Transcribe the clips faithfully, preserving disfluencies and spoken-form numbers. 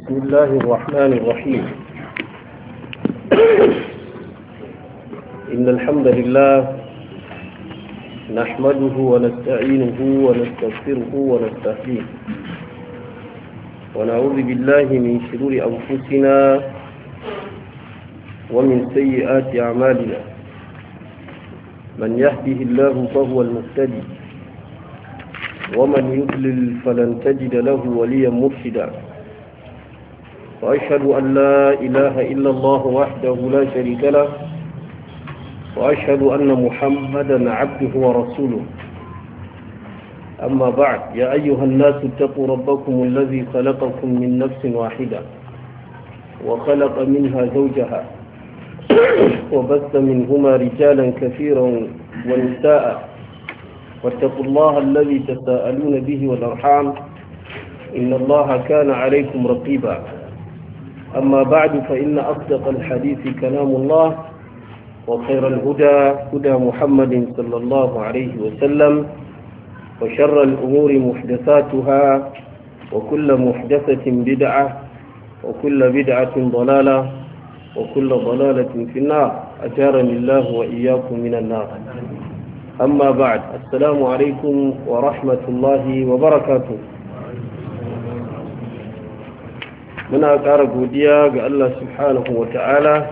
بسم الله الرحمن الرحيم. إن الحمد لله نحمده ونستعينه ونستغفره ونستهديه ونعوذ بالله من شرور أنفسنا ومن سيئات أعمالنا. من يهده الله فهو المهتدي ومن يضلل فلن تجد له وليا مرشدا. وأشهد أن لا إله إلا الله وحده لا شريك له وأشهد أن محمدا عبده ورسوله. أما بعد، يا أيها الناس اتقوا ربكم الذي خلقكم من نفس واحدة وخلق منها زوجها وبث منهما رجالا كثيرا ونساء، واتقوا الله الذي تساءلون به والأرحام إن الله كان عليكم رقيبا. أما بعد، فإن أصدق الحديث كلام الله، وخير الهدى هدى محمد صلى الله عليه وسلم، وشر الأمور محدثاتها، وكل محدثة بدعة، وكل بدعة ضلالة، وكل ضلالة في النار. أجارني الله وإياكم من النار. أما بعد، السلام عليكم ورحمة الله وبركاته. muna ƙara godiya ga Allah subhanahu wa ta'ala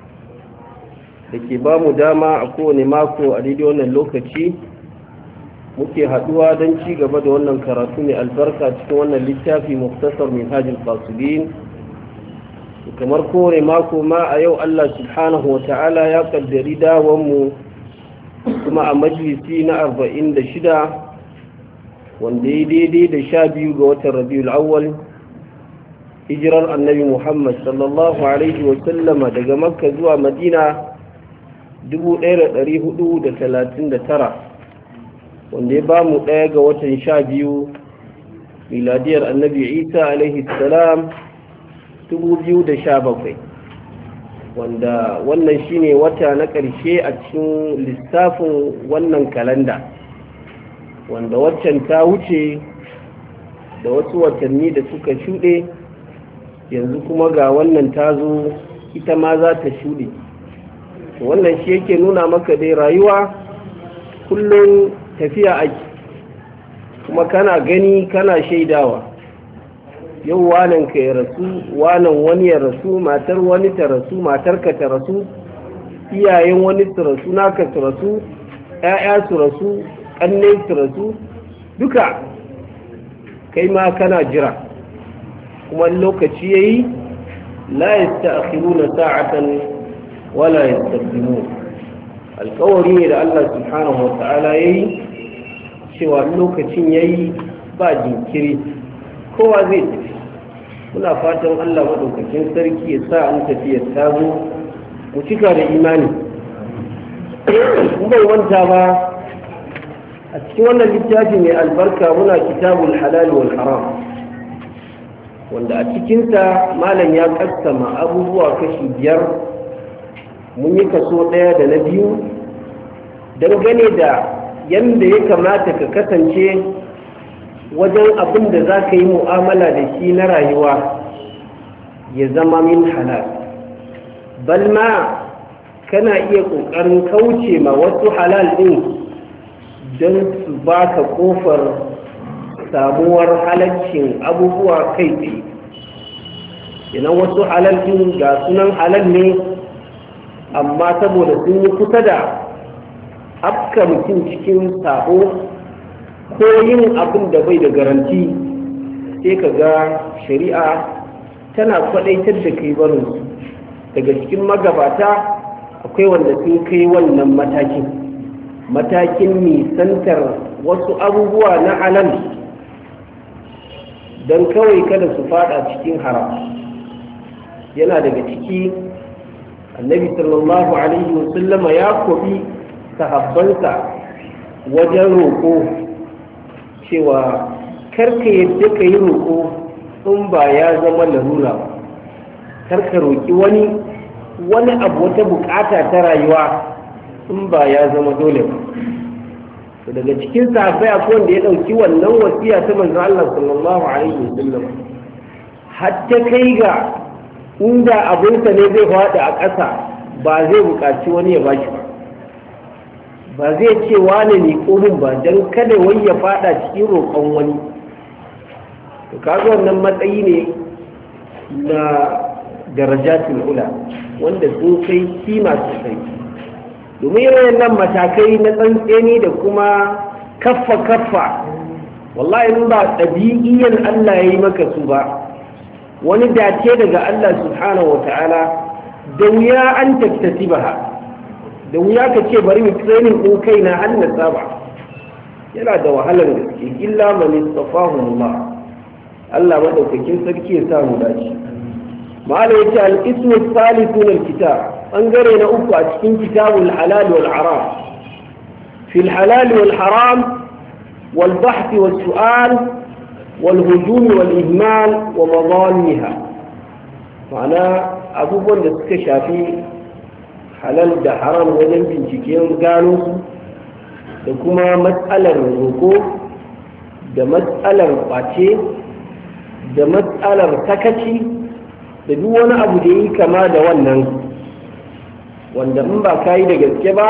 da ke ba mu dama a kowane mako a daidai wannan lokaci muke haɗuwa don ci gaba da wannan karatu mai albarka cikin wannan littafi muktasar minhajul qasidin. Kamar kowane mako ma a yau Allah subhanahu wa ta'ala ya kaddari dawonmu kuma a majalisi na arba'in da shida, wanda ya daidai da sha biyu ga watan Rabiul Awwal, hijirar annabi Muhammad sallallahu alaihi wa sallama daga Makka zuwa Madina dubu ɗaya da ɗari hudu da talatin da tara, wanda ya ba mu ɗaya ga watan sha biyu miladiyar annabi Isa alaihi salam dubu biyu da sha bakwai, wanda wannan shine wata na ƙarshe a cikin lissafin wannan kalanda, wanda waccan ta wuce da wasu watanni da suka shuɗe, yanzu kuma ga wannan ta zo ita ma za ta shuɗe. Wannan shi yake nuna maka dai rayuwa kullum tafiya ake, kuma kana gani kana shaidawa. Yau wanan ka ya rasu, wanan wani ya rasu, matar wani ta rasu, matarka ta rasu, iyayen wani su rasu, naka su rasu, 'ya'ya su rasu, ƙanne su rasu, duka kai ma kana jira. kuma lokaci yayi la yasta'khiruna sa'atan wala yastaqdimun. alƙawari ne da Allah subhanahu wa ta'ala yayi cewa lokacin yayi ba jinkiri, kowa zai tafi. muna fatan Allah madaukakin sarki ya sa an tafi ya tazo mu cika da imani. mun bai wanta ba a cikin wannan littafi mai albarka muna kitabul halal wal haram, wanda a cikinsa malam ya kassama abubuwa kashi biyar. mun yi kaso ɗaya da na biyu dangane da yadda ya kamata ka kasance wajen abin da za ka yi mu'amala da shi na rayuwa ya zama min halal, balma kana iya ƙoƙarin kauce ma wasu halal ɗin don su baka ƙofar samuwar halaccin abubuwa kai tsaye. idan wasu halalcin ga sunan halal ne, amma saboda sun yi kusa da afka mutum cikin sabo ko yin abin da bai da garanti, sai ka ga shari'a tana kwadaitar da kai barin. daga cikin magabata akwai wanda sun kai wannan matakin matakin nisantar wasu abubuwa na halal don kawai kada su fada cikin haram. yana daga ciki annabi sallallahu alaihi wasallama ya kobi sahabbansa wajen roƙo cewa karka yadda ka yi roƙo in ba ya zama larura ba. karka roƙi wani wani abu, wata bukata ta rayuwa in ba ya zama dole ba. daga cikin sahabbai akwai wanda ya ɗauki wannan wasiya ta manzon Allah sallallahu alaihi wasallam hatta kai ga inda abinsa ne zai faɗi a ƙasa ba zai buƙaci wani ya bashi ba ba zai ce wane ne ƙomin ba don kada wai ya faɗa cikin roƙon wani. to kaga wannan matsayi ne na darajatul ula wanda sun kai kima sosai, domin yawan nan matakai na tsantseni da kuma kaffa kaffa wallahi in ba ɗabi'iyan Allah ya yi maka su ba, wani dace daga Allah subhanahu wa ta'ala da wuya an tattasi ba, da wuya ka ce bari mu training ɗin kai na hannasa ba, yana da wahalar gaske. illa man istafahu Allah, Allah madaukakin sarki ya samu dace. ma'ala yace al-ismu thalithun al-kitab, bangare na uku a cikin kitabul halal wal haram. fi al-halal wal haram wal bahth was su'al wal hujum wal ihmal wa madaniha, ma'ana abubuwan da suka shafi halal da haram wajen binciken gano su, da kuma matsalar roko da matsalar kwace da matsalar takaci da duk wani abu da yi kama da wannan, wanda in ba ka yi da gaske ba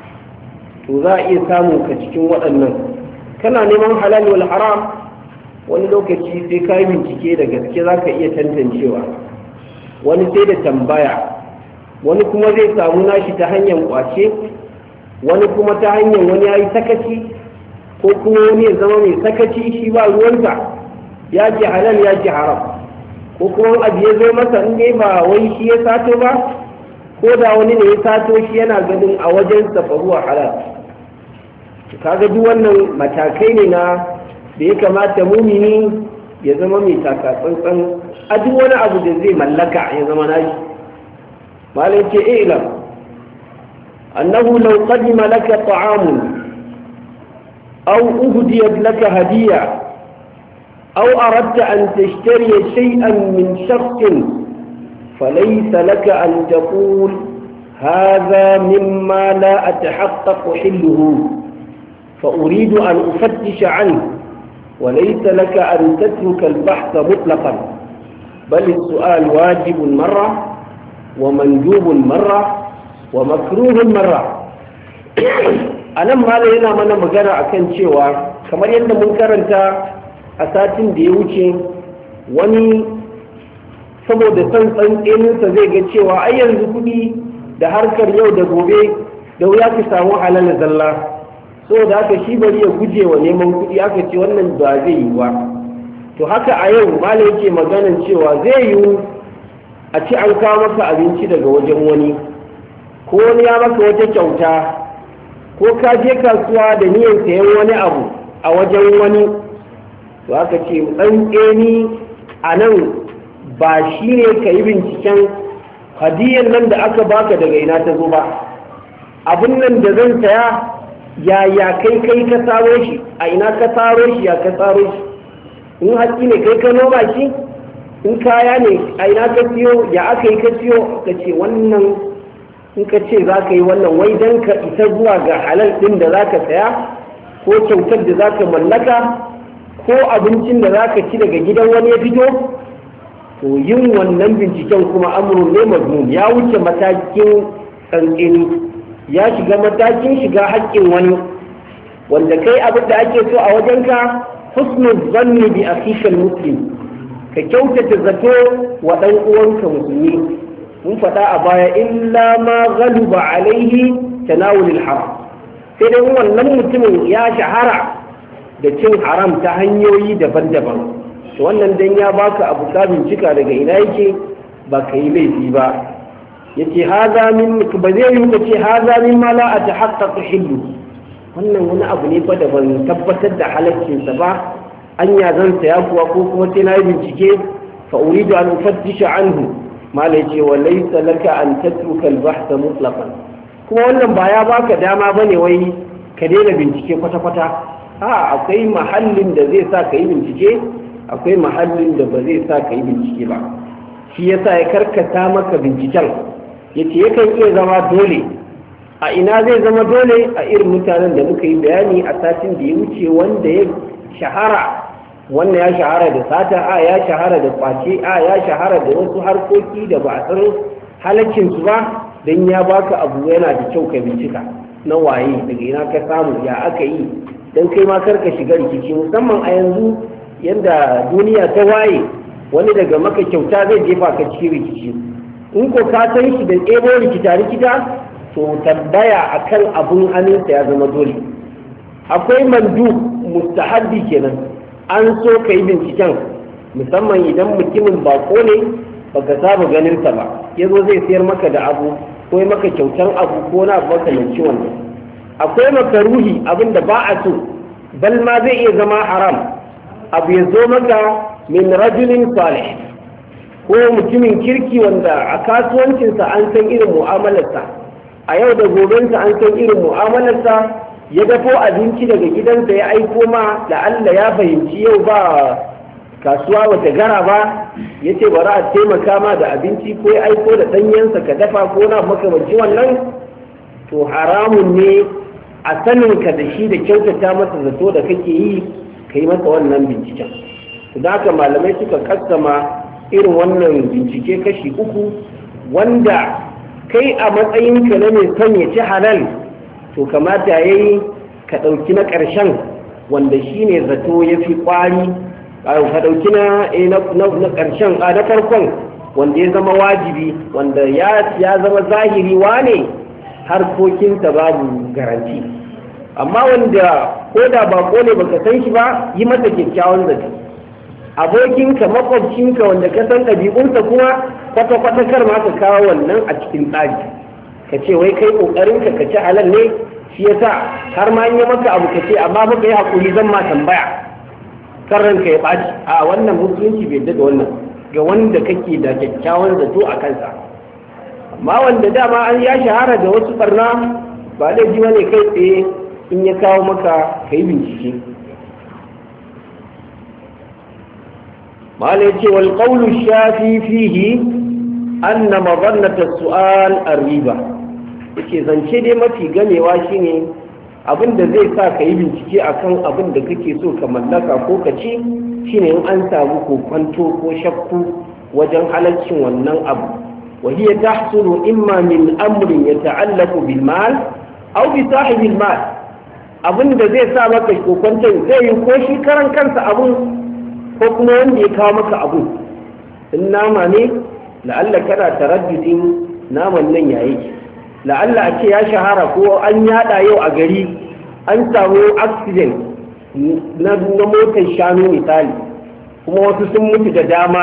to za a iya samu ka cikin waɗannan. kana neman halal wal haram, wani lokaci sai ka yi bincike da gaske za ka iya tantancewa, wani sai da tambaya, wani kuma zai samu nashi ta hanyar kwace, wani kuma ta hanyar wani ya yi sakaci, ko kuma wani ya zama mai sakaci shi ba ruwansa, ya ji halal ya ji haram, ko kuma abu ya zo masa in dai ba wai shi ya sato ba, ko da wani ne ya sato shi yana ganin a wajen safaruwa halal. kaga duk wannan matakai ne na da ya kamata mumini ya zama mai taka tsantsan a duk wani abu da zai mallaka ya zama nashi. malai ce ilam annahu law qadima laka ta'amun aw uhdiyat laka hadiya aw aradta an tashtari shay'an min shakhsin falaysa laka an taqul hadha mimma la atahaqqaq hilluhu فأريد أن أفتش عنه وليس لك أن تترك البحث مطلقا، بل السؤال واجب مرة ومندوب مرة ومكروه مرة. أنا ما لينا من مجرى أكن شيوا كما يند منكر أنت أساتين ديوشي وني saboda san tsantseninsa zai ga cewa ai yanzu kuɗi da harkar yau da gobe da wuya ka samu halal zalla, so da haka shi bari ya guje wa neman kuɗi, aka ce wannan ba zai yi ba. to haka a yau mala yake maganan cewa zai yi a ci an kawo maka abinci daga wajen wani, ko wani ya maka wata kyauta, ko ka je kasuwa da niyyar sayan wani abu a wajen wani, to aka ce tsantseni a nan ba shi ne ka yi binciken hadiyan nan da aka baka daga ina ta zo ba, abin nan da zan saya yaya kai kai ka tsaro shi, a ina ka tsaro shi, ya ka tsaro shi, in hatsi ne kai ka noma shi, in kaya ne a ina ka siyo, ya aka yi ka siyo. ka ce wannan in ka ce za ka yi wannan wai don ka isa zuwa ga halal ɗin da za ka saya, ko kyautar da za ka mallaka, ko abincin da za ka ci daga gidan wani ya fito, to yin wannan binciken kuma amurin ne mazmum, ya wuce matakin tsantseni, ya shiga matakin shiga haƙƙin wani, wanda kai abin da ake so a wajenka husnul zanni bi akhikal muslim, ka kyautata zato wa ɗan uwanka musulmi. mun faɗa a baya illa ma ghaluba alaihi tanawulul haram, sai dai wannan mutumin ya shahara da cin haram ta hanyoyi daban-daban, to wannan dan ya baka abu ka bincika daga ina yake ba ka yi laifi ba. yace haza min ba zai yi ka ce haza min ma la atahaqqaqu hillu, wannan wani abu ne fa da ban tabbatar da halaccinsa ba, anya zan saya kuwa ko kuma sai na yi bincike. fa uridu an ufattisha anhu, malai ce wa laysa laka an tatruka al-bahth mutlaqan, kuma wannan ba ya baka dama bane wai ka daina bincike kwata-kwata. a akwai mahallin da zai sa ka yi bincike, akwai mahallin da ba zai sa ka yi bincike ba. shi yasa ya karkata maka binciken, yace yakan iya zama dole. a ina zai zama dole? a irin mutanen da muka yi bayani a satin da ya wuce, wanda ya shahara wannan ya shahara da sata, a ya shahara da kwace, a ya shahara da wasu harkoki da ba a san halaccinsu ba, don ya baka abu yana da kyau ka bincika na waye daga ina ka samu ya aka yi, don kai ma karka shiga rikici. Musamman a yanzu yadda duniya ta waye, wani daga maka kyauta zai jefa ka cikin rikici. In ko ka san shi da ɗebo rikita rikita, to tambaya akan abun hannunsa ya zama dole. Akwai mandu mustahabbi kenan, an so ka yi binciken, musamman idan mutumin bako ne baka saba ganinsa ba, ya zo zai sayar maka da abu ko maka kyautan abu ko na abu makamanci wannan. Akwai makaruhi abin da ba a so, bal ma zai iya zama haram, abu ya zo maka min rajulin salih ko mutumin kirki wanda a kasuwancinsa an san irin mu'amalarsa, a yau da gobensa an san irin mu'amalarsa, ya dafo abinci daga gidansa ya aiko ma da Allah ya fahimci yau ba kasuwa wata gara ba, ya ce bari a taimaka ma da abinci ko ya aiko da ɗanyensa ka dafa ko na makamanci wannan, to haramun ne a saninka da shi da kyautata masa zato da kake yi ka yi masa wannan binciken. Da haka malamai suka kassama irin wannan bincike kashi uku, wanda kai a matsayinka na mai son ya ci halal, to kamata ya yi ka ɗauki na ƙarshen wanda shi ne zato ya fi ƙwari, ka ɗauki na ƙarshen a na farkon wanda ya zama wajibi, wanda ya zama zahiri wane harkokinsa babu garanti. Amma wanda ko da bako ne baka san shi ba, yi masa kyakkyawan zato. Abokinka makwabcinka wanda ka san ɗabi'unsa kuma kwata-kwata kar ma ka kawo wannan a cikin tsari, ka ce wai kai ƙoƙarinka ka ci halal ne, shi yasa har ma yi maka abu ka ce amma baka yi haƙuri zan ma tambaya kan ranka ya ɓaci. A wannan musulunci bai da wannan ga wanda kake da kyakkyawan zato a kansa. Amma wanda dama an ya shahara da wasu barna, ba laifi bane kai tsaye in ya kawo maka ka yi bincike. malai ce wal qawlu shafi fihi anna madannata su'al ar-riba, yake zance dai mafi gamewa shine abin da zai sa ka yi bincike akan abin da kake so ka mallaka ko ka ci, shine in an samu kokwanto ko shakku wajen halaccin wannan abu. wa hiya tahsulu imma min amrin yata'allaqu bil mal aw bi sahibil mal, abin da zai sa maka kokwanton zai yi ko shi karan kansa abun ko kuma wanda ya kawo maka abu. In nama ne, la'alla kana taraddudin naman nan ya yake, la'alla a ce ya shahara ko an yada yau a gari an samu accident na motar shanu misali, kuma wasu sun mutu da dama,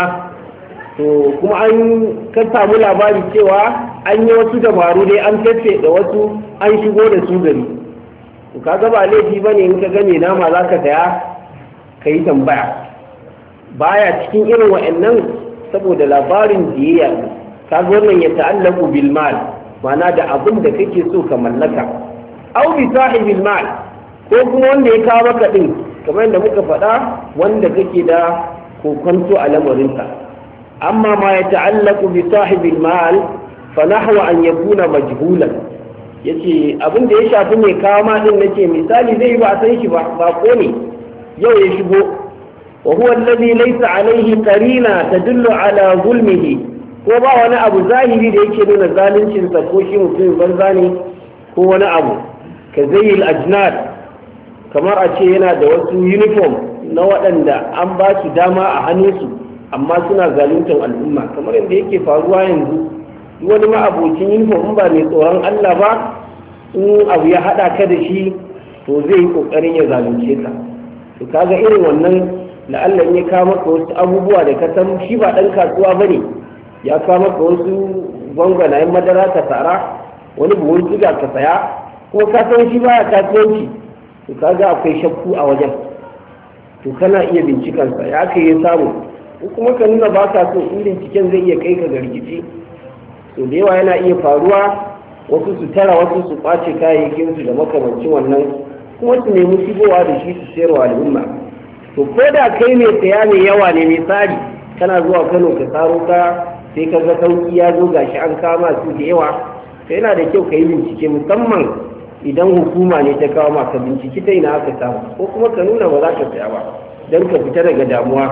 to kuma an ka samu labari cewa an yi wasu dabaru dai an fefe da wasu an shigo da su gari, to kaga ba laifi bane in ka gane nama za ka saya ka yi tambaya. Baya cikin irin wa'annan, saboda labarin jiyayya kaga wannan ya ta'allaku bil mal, ma'ana da abin da kake so ka mallaka, aw bi sahibil mal, ko kuma wanda ya kawo maka din kamar yadda muka faɗa wanda kake da kokonto a lamarinsa. Amma ma ya ta'allaku bi sahibil mal fa nahwa an yakuna majhulan, yace abin da ya shafi mai kawo ma din nace misali zai ba san shi ba, ba ko ne yau ya shigo, وهو الذي ليس عليه قرينة تدل على ظلمه, ko ba wani abu zahiri da yake nuna zaluncinsa ko shi mutum banza ne ko wani abu, ka zai ajnad, kamar a ce yana da wasu uniform na waɗanda an ba su dama a hannunsu amma suna zaluntar al'umma, kamar yadda yake faruwa yanzu. Duk wani ma'abocin uniform ba mai tsoron Allah ba, in abu ya haɗa ka da shi to zai yi ƙoƙarin ya zalunce ka. To kaga irin wannan la'allan ya kawo maka wasu abubuwa da ka san shi ba ɗan kasuwa ba ne, ya kawo maka wasu gwangwanayen madara ka tsara, wani buhun siga ka saya, ko ka san shi baya kasuwanci, to kaga akwai shakku a wajen, to kana iya bincikansa ya kai ya samu, ko kuma ka nuna ba ka so in binciken zai iya kai ka ga rikici. To da yawa yana iya faruwa wasu su tara wasu su kwace kayayyakinsu da makamancin wannan, kuma su nemi shigowa da shi su sayarwa al'umma. To ko da kai mai saya mai yawa ne, misali kana zuwa Kano ka tsaro ka sai ka ga sauki ya zo gashi an kama su da yawa, sai yana da kyau ka yi bincike, musamman idan hukuma ne ta kawo maka bincike ta ina aka samu, ko kuma ka nuna ba za ka saya ba. don ka fita daga damuwa.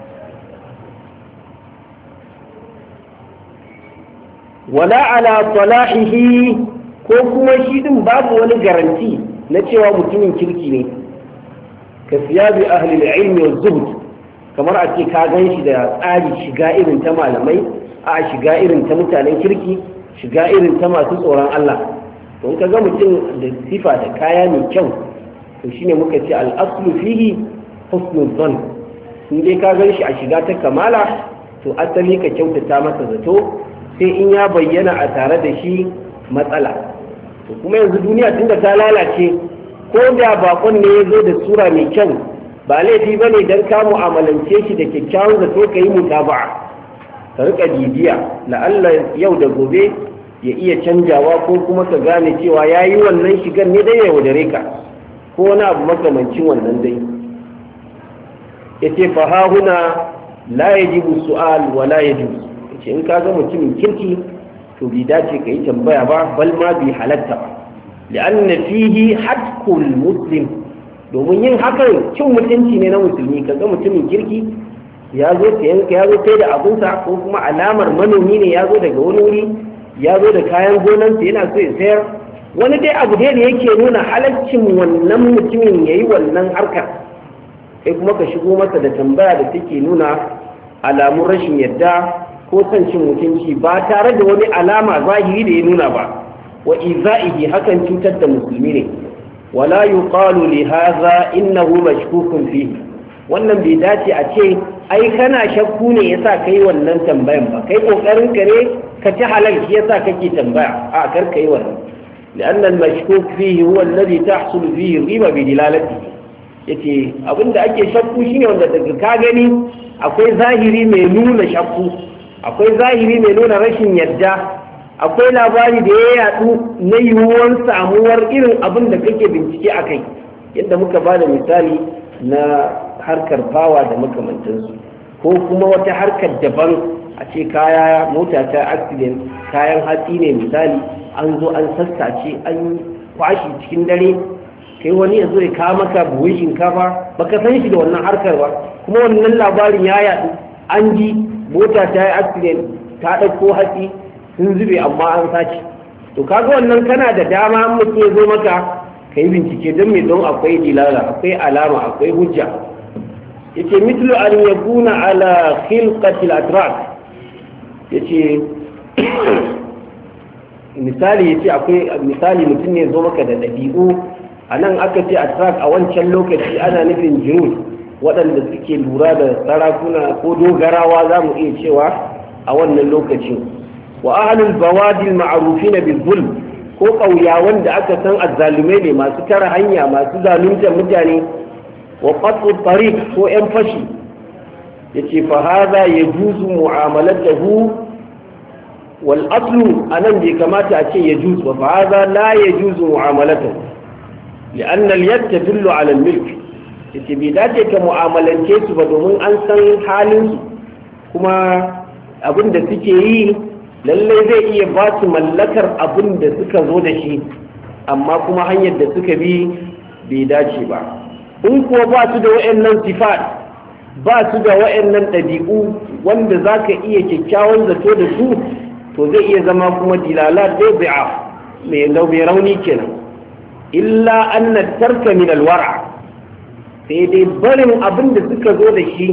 wala ala salahihi ko kuma shi din babu wani garanti na cewa mutumin kirki ne, ka siya bi ahli ilmi wa zuhud, kamar a ce ka gan shi da tsari shiga irin ta malamai, a shiga irin ta mutanen kirki, shiga irin ta masu tsoron Allah. don ka ga mutum da sifa da kaya mai kyau, to shine muka ce al-aslu fihi husnul zan. in dai ka gan shi a shiga ta kamala, to asali ka kyautata masa zato, sai in ya bayyana a tare da shi matsala. to kuma yanzu duniya tunda ta lalace, ko da bakon ne ya zo da sura mai kyau, ba laifi ba ne don ka mu'amalance shi da kyakkyawan zato ka yi mutaba'a, ka rika bibiya, la'alla yau da gobe ya iya canjawa, ko kuma ka gane cewa ya yi wannan shigar ne dai ya yaudare ka, ko wani abu makamancin wannan dai. ya ce fahahuna la yajibu su'al wa la yajibu, ce in ka ga mutumin kirki to bai dace ka yi tambaya ba, bal ma bai halatta ba, li'anna fihi hatkul muslim, domin yin hakan cin mutunci ne na musulmi. ka ga mutumin kirki ya zo sayan ka, ya zo sai da abinsa, ko kuma alamar manomi ne ya zo daga wani wuri, ya zo da kayan gonansa yana so ya sayar, wani dai abu dai da yake nuna halaccin wannan mutumin ya yi wannan harkar, kai kuma ka shigo masa da tambaya da take nuna alamun rashin yadda ko son cin mutunci ba tare da wani alama zahiri da ya nuna ba, wa iza'ihi hakan cutar da musulmi ne. wala yuqalu li hadha innahu mashkukun fihi, wannan bai dace a ce ai kana shakku ne yasa kai wannan tambayan ba, kai kokarin ka ne ka ci halal shi yasa kake tambaya, a kar kai wannan. لأن المشكوك فيه هو الذي تحصل فيه الريبة بدلالته. yace abinda ake shakku shine wanda daga ka gani akwai zahiri mai nuna shakku, akwai zahiri mai nuna rashin yadda, akwai labari da ya yadu na yiwuwar samuwar irin abin da kake bincike a kai, yadda muka ba da misali na harkar fawa da makamantansu, ko kuma wata harkar daban, a ce kaya mota ta accident, kayan hatsi ne misali, an zo an sassace an kwashi cikin dare, kai wani ya zo ya kawo maka buhun shinkafa baka san shi da wannan harkar ba, kuma wannan labarin ya yadu, an ji mota ta yi accident ta ɗauko hatsi sun zube amma an sace. to kaga wannan kana da dama an mutum ya zo maka ka yi bincike, don me don akwai dilala, akwai alama, akwai hujja. yace mitlu an yakuna ala khilqati al-atrak, yace misali yace akwai misali mutum ne zo maka da dabi'u, anan aka ce atrak a wancan lokaci ana nufin jirus, waɗanda suke lura da sarakuna ko dogarawa za mu iya cewa a wannan lokacin. wa ahlul bawadil ma'rufina bil zulm, ko ƙauyawan da aka san azzalumai ne masu tara hanya, masu zaluntar mutane. wa qat'u tariq, ko yan fashi. yace fa hadha yajuzu mu'amalatuhu, wal aslu anan bai kamata a ce yajuzu ba, fa hadha la yajuzu mu'amalatuhu li'anna al-yad tadullu 'ala al-milk. yace bai dace ka mu'amalance su ba, domin an san halin su, kuma abin da suke yi lallai zai iya ba su mallakar abin da suka zo da shi, amma kuma hanyar da suka bi bai dace ba. in kuwa ba su da wa'annan sifat, ba su da wa'annan ɗabi'u wanda za ka iya kyakkyawan zato da su, to zai iya zama kuma dilala dabi'a mai rauni kenan. illa anna tarka min alwara, sai dai barin abin da suka zo da shi,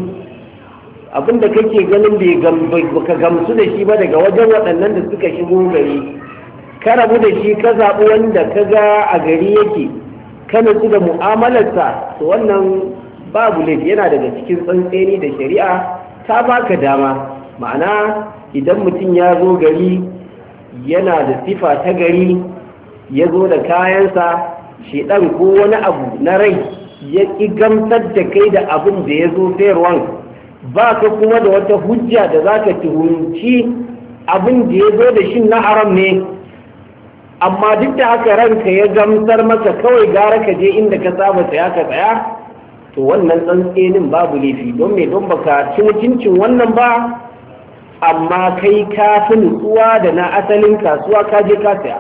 abin da kake ganin bai ka gamsu da shi ba daga wajen waɗannan da suka shigo gari, ka rabu da shi ka zaɓi wanda ka ga a gari yake, ka nutsu da mu'amalarsa, to wannan babu laifi, yana daga cikin tsantseni da shari'a ta baka dama. ma'ana idan mutum ya zo gari yana da sifa ta gari, ya zo da kayansa, shedan ko wani abu na rai ya ƙi gamsar da kai da abin da ya zo sayarwan, ba ka kuma da wata hujja da za ka tuhumci abin da ya zo da shi na haram ne, amma duk da haka ranka ya gamsar maka, kawai gara ka je inda ka saba tsaya ka tsaya, to wannan tsantsenin babu laifi. don me don baka ci mutuncin wannan ba, amma kai ka fi nutsuwa da na asalin kasuwa ka je ka saya.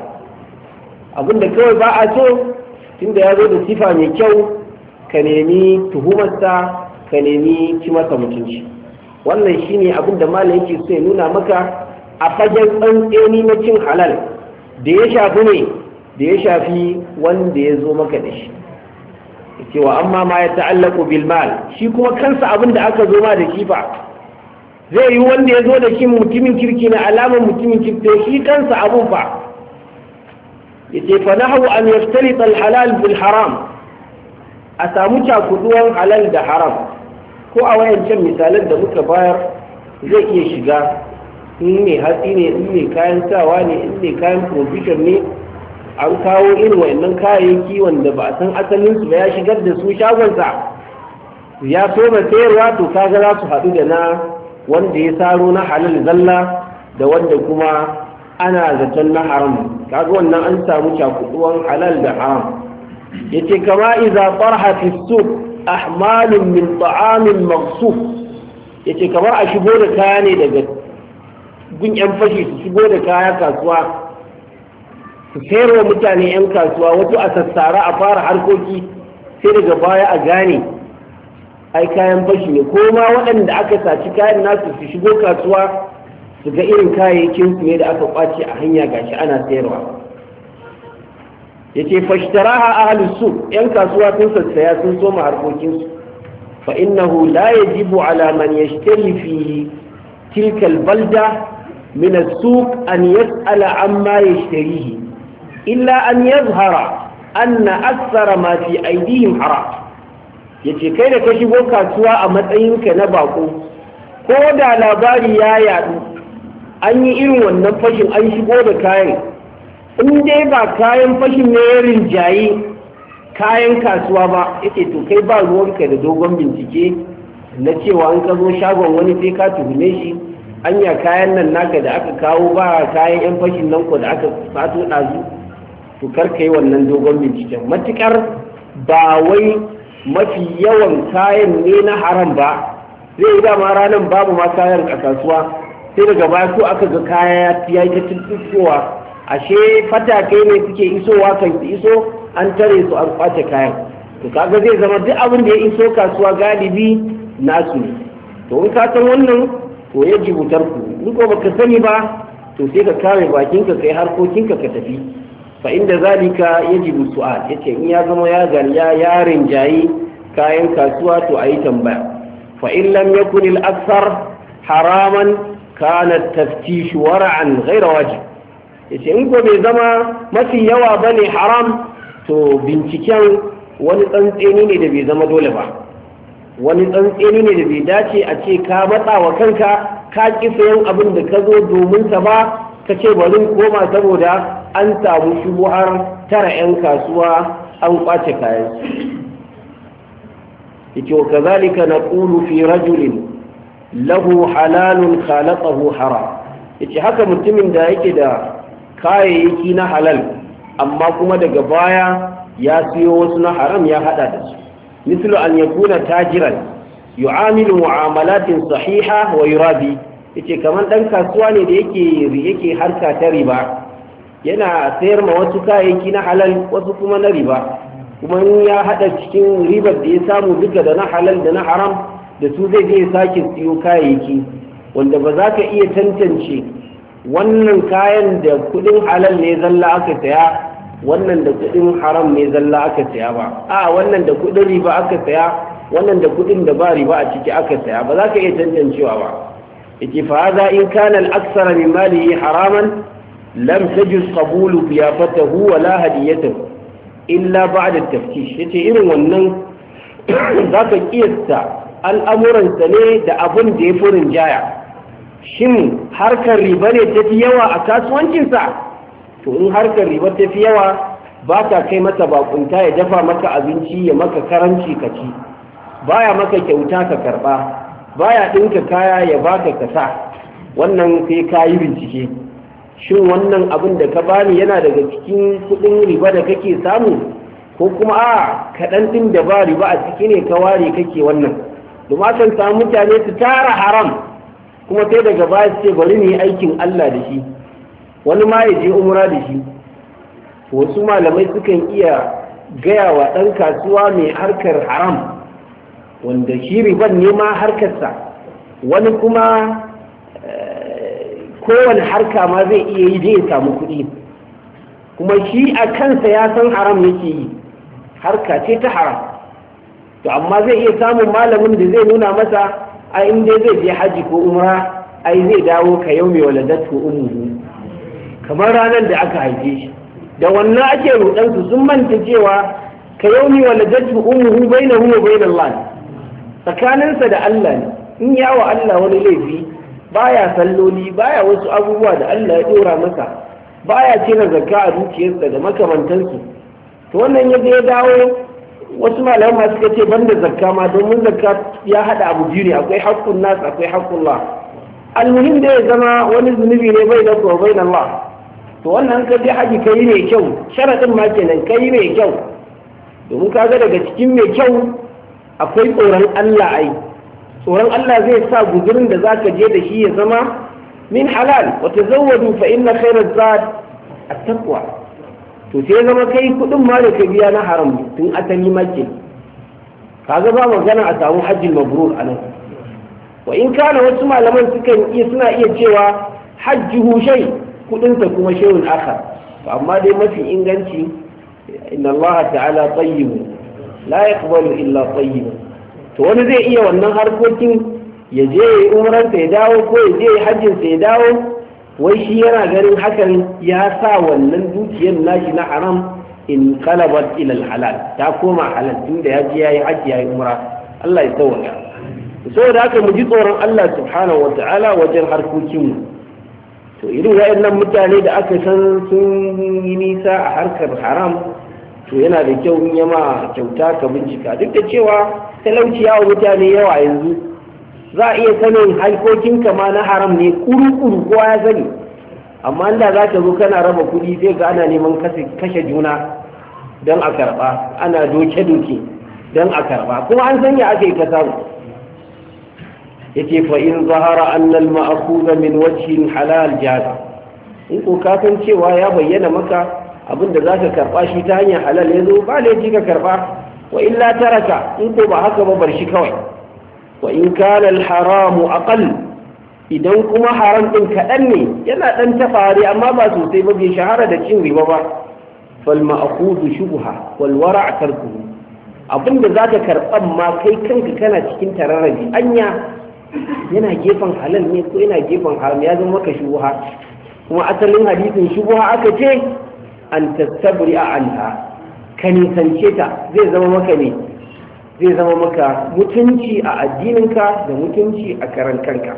abinda kawai ba a so, tunda ya zo da sifa mai kyau, ka nemi tuhumarsa ka nemi ci masa mutunci. Wannan shine abin da malam yake so ya nuna maka a fagen tsantseni na cin halal da ya shafi ne da ya shafi wanda ya zo maka da shi. Cewa amma ma ya ta'allaku bil mal, shi kuma kansa abin da aka zo ma da shi fa zai yi wanda ya zo da shi mutumin kirki na alamar mutumin kirki, shi kansa abun fa yace fa nahu an yaftalita al halal bil haram, a samu cakuduwan halal da haram. Ko a wayancan misalan da muka bayar zai iya shiga, in ne hatsi ne, in ne kayan sawa ne, in ne kayan provision ne, an kawo irin wa'annan kayayyaki wanda ba a san asalinsu ba ya shigar da su shagonsa ya so na sayarwa, to kaga za su haɗu da na wanda ya saro na halal zalla da wanda kuma ana zaton na haram. Kaga wannan an samu cakuduwan halal da haram. yace kama idza tarha fi suq ahmalun min ta'amin maghsuf, yace kamar a shigo da kaya ne daga gun yan fashi su shigo da kaya kasuwa su sayarwa mutane yan kasuwa, wato a sassara a fara harkoki sai daga baya a gane ai kayan fashi ne, ko ma waɗanda aka saci kayan nasu su shigo kasuwa su ga irin kayayyakin su ne da aka kwace a hanya gashi ana sayarwa. yace fashtaraha ahlus suq, yan kasuwa sun sassaya sun soma harkokin su, fa innahu la yajibu ala man yashtari fi tilka albalda min as-suq an yas'ala amma yashtarihi illa an yadhhara anna akthara ma fi aydihim haram. yace kai da ka shigo kasuwa a matsayinka na bako, ko da labari ya yadu an yi irin wannan fashin an shigo da kayan, in dai ba kayan fashin ne ya rinjayi kayan kasuwa ba, yake to kai ba ruwanka da dogon bincike na cewa an ka zo shagon wani sai ka tuhume shi anya kayan nan naka da aka kawo ba kayan yan fashin nan ko da aka sato ɗazu, to kar ka yi wannan dogon binciken. Matukar ba wai mafi yawan kayan ne na haram ba, zai yi dama ranar babu ma kayan a kasuwa sai daga baya ko aka ga kaya ya yi ta tuttukowa, ashe fatakai ne suke isowa kan su iso an tare su an kwace kayan, to kaga zai zama duk abin da ya iso kasuwa galibi nasu ne. to in ka san wannan to ya jibutar ku, in ko baka sani ba to sai ka kame bakinka kai harkokinka ka tafi. fa inda zalika yajibu su'al, yace in ya zama ya gariya ya rinjayi kayan kasuwa to ayi tambaya. fa in lam yakun al-akthar haraman kana at-taftish wara'an ghayra wajib, yace in ko bai zama mafi yawa bane haram to binciken wani tsantseni ne da bai zama dole ba, wani tsantseni ne da bai dace a ce ka matsa wa kanka ka ki sayan abin da ka zo domin sa ba, ka ce bari koma saboda an samu shubuhar tara 'yan kasuwa an kwace kayan su. yace wa kazalika naqulu fi rajulin lahu halalun khalaqahu haram, yace haka mutumin da yake da kayayyaki na halal amma kuma daga baya ya siyo wasu na haram ya hada da su. mislu an yakuna tajiran yu'amilu mu'amalatin sahiha wa yurabi, yace kamar dan kasuwa ne da yake yake harka ta riba, yana sayar ma wasu kayayyaki na halal wasu kuma na riba, kuma ya hada cikin ribar da ya samu duka da na halal da na haram da su zai je sake siyo kayayyaki wanda ba za ka iya tantance wannan kayan da kudin halal ne zalla aka saya, wannan da kudin haram ne zalla aka saya ba, a wannan da kudin riba aka saya, wannan da kudin da ba riba a ciki aka saya, ba za ka iya tantancewa ba. yake fa hada in kana al-aksara min malihi haraman lam tajuz qabulu qiyafatahu wa la hadiyatahu illa ba'da at-taftish, yace irin wannan zaka kiyasta al'amuransa ne da abin da ya fi rinjaya. Shin harkar riba ne tafi yawa a kasuwancinsa? To in harkar riba tafi yawa ba ta kai masa bakunta ya dafa maka abinci ya maka karanci ka ci, baya maka kyauta ka karba, baya ɗinka kaya ya baka kasa, wannan sai ka yi bincike. Shin wannan abin da ka bani yana daga cikin kuɗin riba da kake samu, ko kuma a kaɗan ɗin da ba riba a ciki ne ka ware kake wannan? Domin kan samu mutane su tara haram kuma sai daga baya su ce bari mu yi aikin Allah da shi, wani ma ya je umra da shi. Wasu malamai sukan iya gaya wa ɗan kasuwa mai harkar haram wanda shi riban ne ma harkarsa, wani kuma kowane harka ma zai iya yi da ya samu kuɗi, kuma shi a kansa ya san haram yake yi, harka ce ta haram. To amma zai iya samun malamin da zai nuna masa a inda zai je haji ko umra ai zai dawo ka yau mai waladatu ummuhu, kamar ranar da aka haife shi. Da wannan ake rudansu, sun manta cewa ka yau mai waladatu ummuhu bainahu wa bainallah, tsakaninsa da Allah ne. In yawa Allah wani laifi, baya salloli, baya wasu abubuwa da Allah ya dora masa, baya cire zakka a dukiyarsa da makamantansu, to wannan yadda ya dawo. Wasu malamai suka ce banda zakka ma, domin zakka ya hada abu biyu ne, akwai haƙƙun nas akwai haƙƙun Allah. Almuhim da ya zama wani zunubi ne bai da ko bai Allah, to wannan ka je haji kai mai kyau, sharadin ma kenan kai mai kyau, domin kaga daga cikin mai kyau akwai tsoron Allah. Ai tsoron Allah zai sa guzurin da zaka je da shi ya zama min halal, wa tazawwadu fa inna khayra zad at-taqwa. To sai zama kai kudin ma da ka biya na haram tun asali make, kaga ba magana a samu hajjin mabrur anan. Wa in kana wasu malaman sukan iya suna iya cewa hajjuhu shay, kudin sa kuma shay'un akhar. To amma dai mafi inganci, inna Allah ta'ala tayyibun la yaqbalu illa tayyiban. To wani zai iya wannan harkokin, ya je ya yi umransa ya dawo, ko ya je ya hajjinsa ya dawo, wai shi yana ganin hakan ya sa wannan dukiyar nashi na haram in kalabat ila halal, ta koma halal tunda ya je yayi hajji yayi umra. Allah ya tsawata. Saboda haka mu ji tsoron Allah subhanahu wata'ala wajen harkokin mu. To irin wayannan mutane da aka san sun yi nisa a harkar haram, to yana da kyau in yama kyauta ka bincika. Duk da cewa talauci yawa mutane yawa yanzu, za a iya sanin harkokin kama na haram ne kuru-kuru kowa ya sani, amma inda za ka zo kana raba kuɗi sai ga ana neman kashe juna don a karɓa, ana doke-doke don a karɓa, kuma an sanya aka yi ka samu. yake fa in zahara annal ma'khudha min wajhin halal jaz, in ko ka san cewa ya bayyana maka abinda zaka karba shi ta hanyar halal yazo ba laifi ka karba, wa illa taraka, in ko ba haka ba bar shi kawai. Wa in kana al haramu aqall, idan kuma haram din kadan ne, yana dan tafari amma ba sosai ba, bai shahara da cin riba ba, fal ma'khudhu shubha wal wara' tarkuhu, abinda zaka karban ma kai kanka kana cikin tararrabi, anya yana gefen halal ne ko yana gefen haram, ya zama maka shubha. Kuma asalin hadisin shubha aka ce an tastabri'a anha, ka nisance ta, zai zama maka ne, zai zama maka mutunci a addininka da mutunci a karan kanka.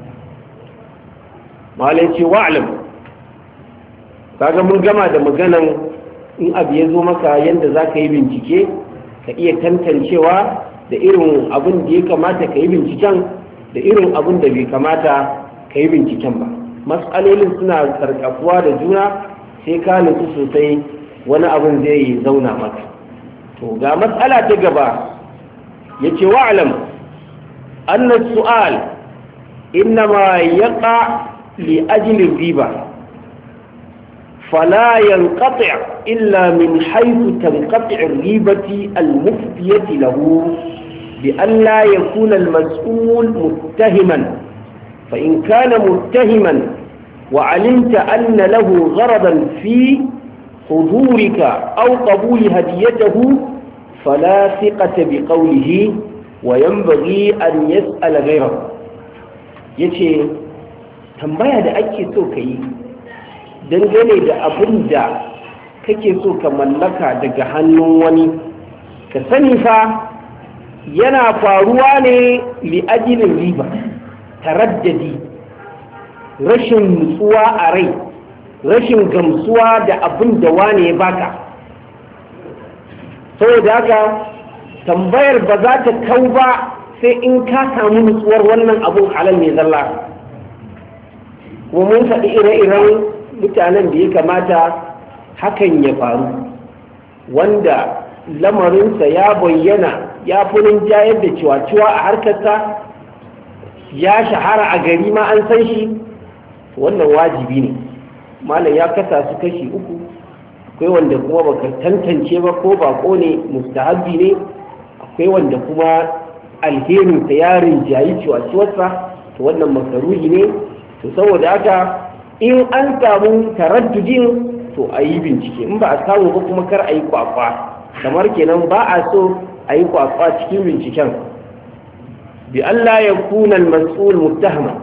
Malai ce wa'alam, kaga mun gama da maganan in abu ya zo maka yadda za ka yi bincike, ka iya tantancewa da irin abin da ya kamata ka yi binciken da irin abin da bai kamata ka yi binciken ba. Matsalolin suna sarkafuwa da juna, sai ka nutsu sosai wani abin zai zauna maka. To ga matsala ta gaba, ya ce wa'alam annas su'al innama yaqa li ajli riba fala yanqati' illa min haythu tanqati' ar-ribati al-mufdiyati lahu bi an la yakuna al-mas'ul muttahiman, fa in kana muttahiman wa 'alimta anna lahu gharadan fi hudurika aw qabuli hadiyatihi فلا ثقة بقوله وينبغي أن يسأل غيره. yace tambaya da ake so ka yi dangane da abin da kake so ka mallaka daga hannun wani, ka sani fa yana faruwa ne li ajilin riba, taraddadi, rashin nutsuwa a rai, rashin gamsuwa da abin da wane ya baka. saboda haka tambayar ba za ta kau ba sai in ka samu nutsuwar wannan abun halal ne zalla. Kuma mun faɗi ire-iren mutanen da ya kamata hakan ya faru, wanda lamarinsa ya bayyana, ya funin jayar da ciwa-ciwa a harkarsa, ya shahara a gari ma an san shi, wannan wajibi ne. Malam ya kasa su kashi uku, akwai wanda kuma baka tantance ba ko bako ne, mustahabbi ne, akwai wanda kuma alherin ta yarin jayi ciwaciwarsa to wannan makaruhi ne. to saboda haka in an samu taraddudin to a yi bincike, in ba a samu ba kuma kar a yi kwakwa, kamar kenan ba a so a yi kwakwa cikin binciken. bi Allah ya kuna al-mas'ul muttahama,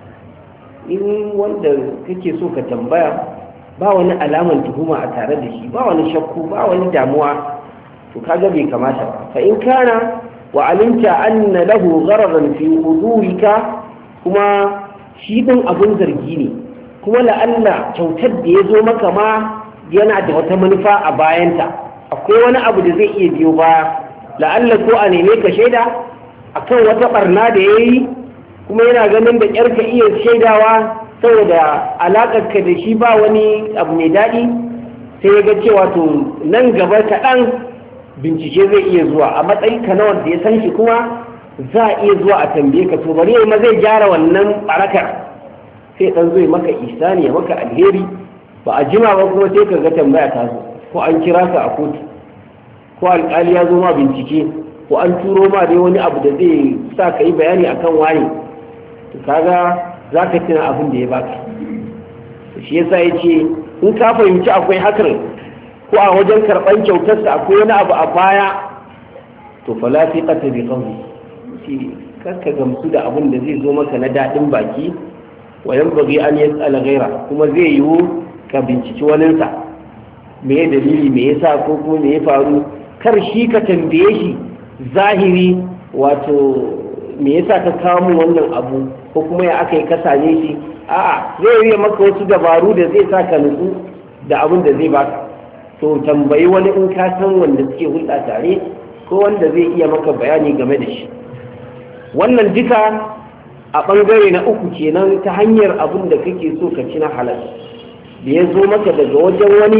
in wanda kake so ka tambaya ba wani alaman tuhuma a tare da shi, ba wani shakku, ba wani damuwa, to kaga bai kamata ba. fa in kana wa alimta anna lahu gharadan fi hudurika, kuma shi din abun zargi ne, kuma la'alla kyautar da ya zo maka ma yana da wata manufa a bayanta, akwai wani abu da zai iya biyo baya, la'alla ko a neme ka shaida akan wata barna da ya yi, kuma yana ganin da ƙyar ka iya shaidawa saboda alaƙarka da shi ba wani abu mai daɗi, sai ya ga cewa to nan gaba kaɗan bincike zai iya zuwa a matsayin ka na wanda ya san shi, kuma za a iya zuwa a tambaye ka, to bari yau ma zai gyara wannan barakar, sai dan zai maka ihsani ya maka alheri, ba a jima ba kuma sai ka ga tambaya ta zo, ko an kira ka a kotu, ko alƙali ya zo ma bincike, ko an turo ma dai wani abu da zai sa ka yi bayani akan wani, to kaga za ka tuna abin da ya baka. shi yasa ya ce in ka fahimci akwai hakan, ko a wajen karɓar kyautarsa akwai wani abu a baya, to fala fi qata bi qawli, shi karka gamsu da abin da zai zo maka na daɗin baki, wayan bagi an yas'ala ghaira, kuma zai yiwu ka binciki waninsa me dalili, me yasa, ko kuma me ya faru, kar shi ka tambaye shi zahiri, wato me yasa ka kawo min wannan abu, ko kuma ya aka yi ka same shi, a'a zai yi maka wasu dabaru da zai sa ka nutsu da abin da zai baka. to tambayi wani in ka san wanda suke hulɗa tare, ko wanda zai iya maka bayani game da shi. wannan duka a ɓangare na uku kenan, ta hanyar abin da kake so ka ci na halal da ya zo maka daga wajen wani,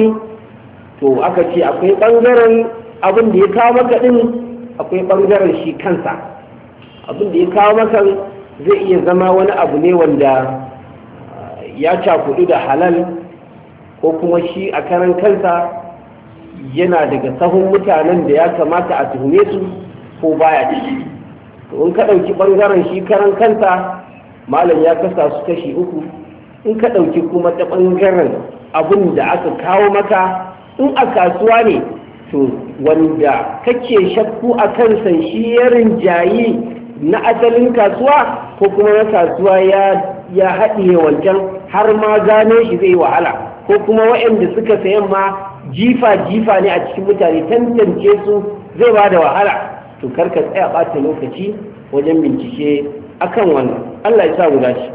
to aka ce akwai ɓangaren abin da ya kawo maka ɗin, akwai ɓangaren shi kansa. abin da ya kawo maka zai iya zama wani abu ne wanda ya cakudu da halal, ko kuma shi a karan kansa yana daga sahun mutanen da ya kamata a tuhume su ko baya ciki. to in ka ɗauki ɓangaren shi karan kansa, malam ya kasa su kashi uku. in ka ɗauki kuma ta ɓangaren abin da aka kawo maka, in a kasuwa ne, to wanda kake shakku a kansa shi ya rinjayi na asalin kasuwa, ko kuma na kasuwa ya ya haɗiye wancan har ma gano shi zai wahala, ko kuma waɗanda suka sayan ma jifa-jifa ne a cikin mutane, tantance su zai ba da wahala. to karka tsaya ɓata lokaci wajen bincike akan wannan. Allah ya sa mu dace.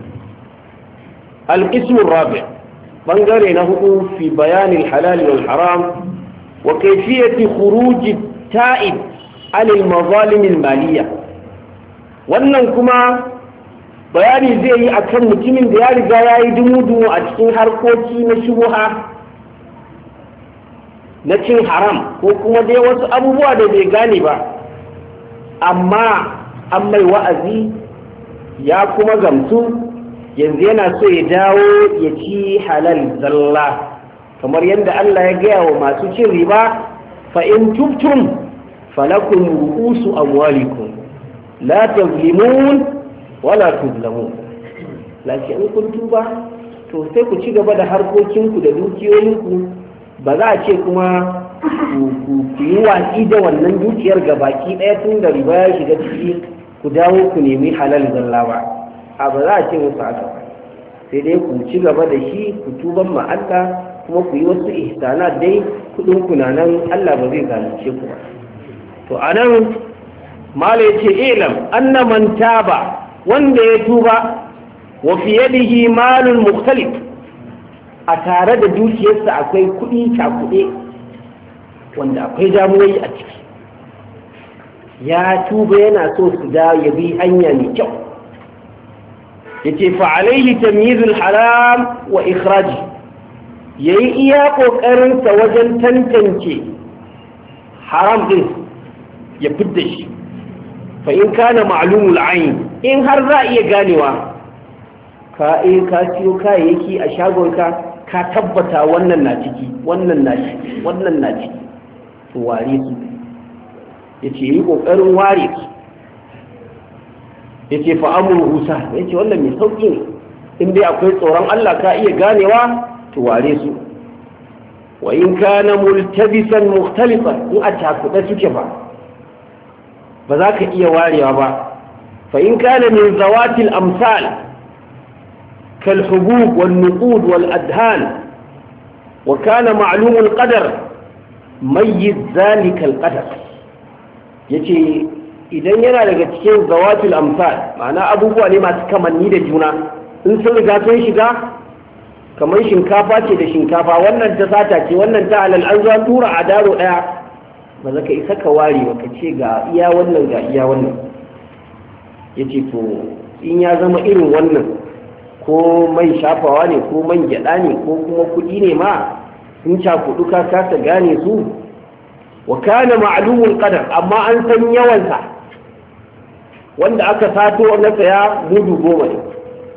al-qismu rabi, bangare na hudu, fi bayanin halal wal haram wa kayfiyati khuruj at-ta'ib an al-mazalim al-maliyya. wannan kuma bayani zai yi akan mutumin da ya riga ya yi dumu-dumu a cikin harkoki na shubuha, na cin haram, ko kuma dai wasu abubuwa da bai gane ba, amma an mai wa'azi ya kuma gamsu, yanzu yana so ya dawo ya ci halal zalla, kamar yadda Allah ya gaya wa masu cin riba, fa in tubtum falakum ru'usu amwalikum la tazlimun wala tuzlamun. lakin in kun tuba to sai ku ci gaba da harkokinku da dukiyoyinku, ba za a ce kuma ku yi watsi da wannan dukiyar ga baki ɗaya tun da riba ya shiga ciki ku dawo ku nemi halal zalla ba, a ba za a ce musu haka ba, sai dai ku ci gaba da shi, ku tuban ma Allah, kuma ku yi wasu ihsanat dai, kudin ku na nan, Allah ba zai zalunce ku ba. to anan mala yace ilam anna man taba, wanda ya tuba, wa fi yadihi malun mukhtalif, a tare da dukiyarsa akwai kuɗi cakuɗe wanda akwai damuwoyi a ciki, ya tuba yana so su da ya bi hanya mai kyau, yace fa alaihi tamyizul haram wa ikhraji, yayi iya kokarin sa wajen tantance haram din ya fidda shi. fa in kana ma'lumul ayn, in har za iya ganewa, ka eh ka siyo kayayyaki a shagonka, ka tabbata wannan na ciki, wannan na ciki, wannan na ciki, to ware su. yace yi kokarin ware su, yace fa amruhu sa yace wannan mai sauki ne in dai akwai tsoron Allah ka iya ganewa to ware su wa in kana multabisan mukhtalifan in a takuda suke ba ba za ka iya warewa ba fa in kana min zawatil amsal kal hubub wal nuqud wal adhan wa kana ma'lum al qadar mayyiz zalika al qadar yace idan yana daga cikin zawatul amsal ma'ana abubuwa ne masu kamanni da juna in sun riga sun shiga kamar shinkafa ce da shinkafa wannan ta sata ce wannan ta halal an zuwa tura a daro daya ba za ka isa ka ware ba ka ce ga iya wannan ga iya wannan ya ce to in ya zama irin wannan ko mai shafawa ne ko man gyada ne ko kuma kuɗi ne ma sun cakudu ka kasa gane su wa kana ma'lumul qadar amma an san yawansa wanda aka sato na saya mudu goma ne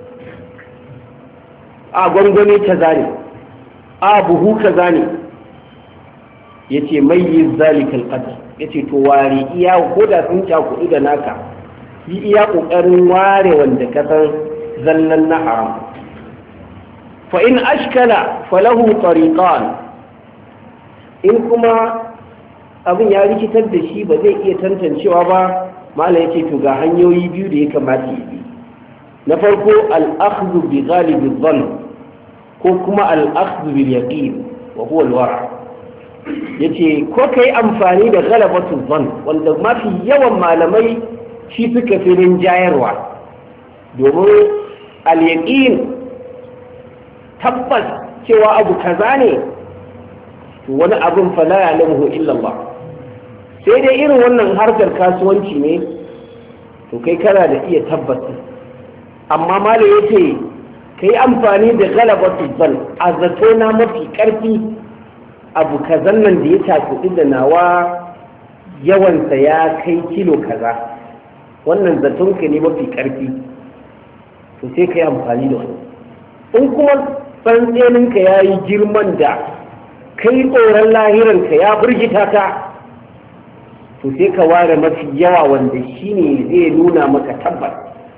a gwangwani kaza ne a buhu kaza ne ya ce mai yi zalikal qadar ya ce to ware iya ko da sun cakudu da naka yi iya ƙoƙarin ware wanda ka san zallan na haram fa in ashkala falahu tariqan in kuma abin ya rikitar da shi ba zai iya tantancewa ba mala yace to ga hanyoyi biyu da ya kamata yi bi na farko al-akhdhu bi ghalib adh-dhann ko kuma al-akhdhu bil yaqin wa huwa al-wara yace ko kai amfani da ghalabatu adh-dhann wanda mafi yawan malamai shi suka fi rinjayarwa domin al-yaqin tabbas cewa abu kaza ne wani abin fa la ya'lamuhu illa Allah sai dai irin wannan harkar kasuwanci ne to kai kana da iya tabbata amma mala yace kai amfani da galabatu zan a zato na mafi karfi abu kazan nan da ya tafi da nawa yawansa ya kai kilo kaza wannan zaton ka ne mafi karfi to sai kai amfani da wani in kuma tsantseninka ya yi girman da kai tsoron lahiranka ya burgita ka to sai ka ware mafi yawa wanda shine zai nuna maka tabbas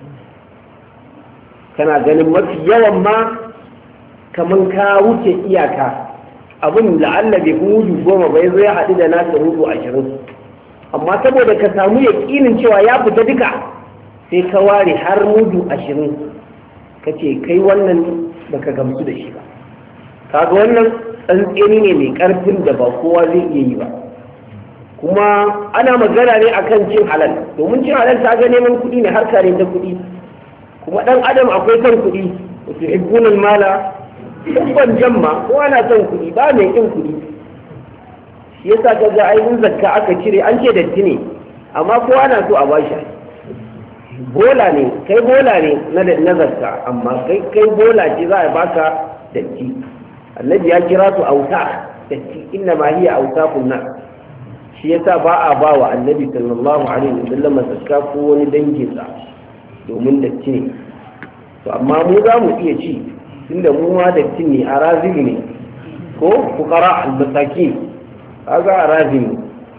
kana ganin mafi yawan ma kaman ka wuce iyaka abin la'alla bai fi hudu goma bai zai haɗu da nasa hudu ashirin amma saboda ka samu yaƙinin cewa ya fita duka sai ka ware har mudu ashirin ka ce kai wannan baka gamsu da shi ba kaga wannan tsantseni ne mai ƙarfin da ba kowa zai iya yi ba kuma ana magana ne akan cin halal domin cin halal ta ga neman kuɗi ne harka ne ta kuɗi kuma ɗan adam akwai son kuɗi wato hibbunan mala ban jamma ko ana son kuɗi ba mai ƙin kuɗi shi yasa ka ga ainihin zakka aka cire an ce datti ne amma kowa na so a bashi bola ne kai bola ne na na zakka amma kai kai bola ce za a baka datti annabi ya kira su auta datti inna ma hiya autaqun nas shi yasa ba a ba wa annabi sallallahu alaihi wasallam zakka ko wani dangin sa domin datti ne to amma mu za mu iya ci tunda mu ma datti ne a razili ne ko fuqara al-masakin kaga a razili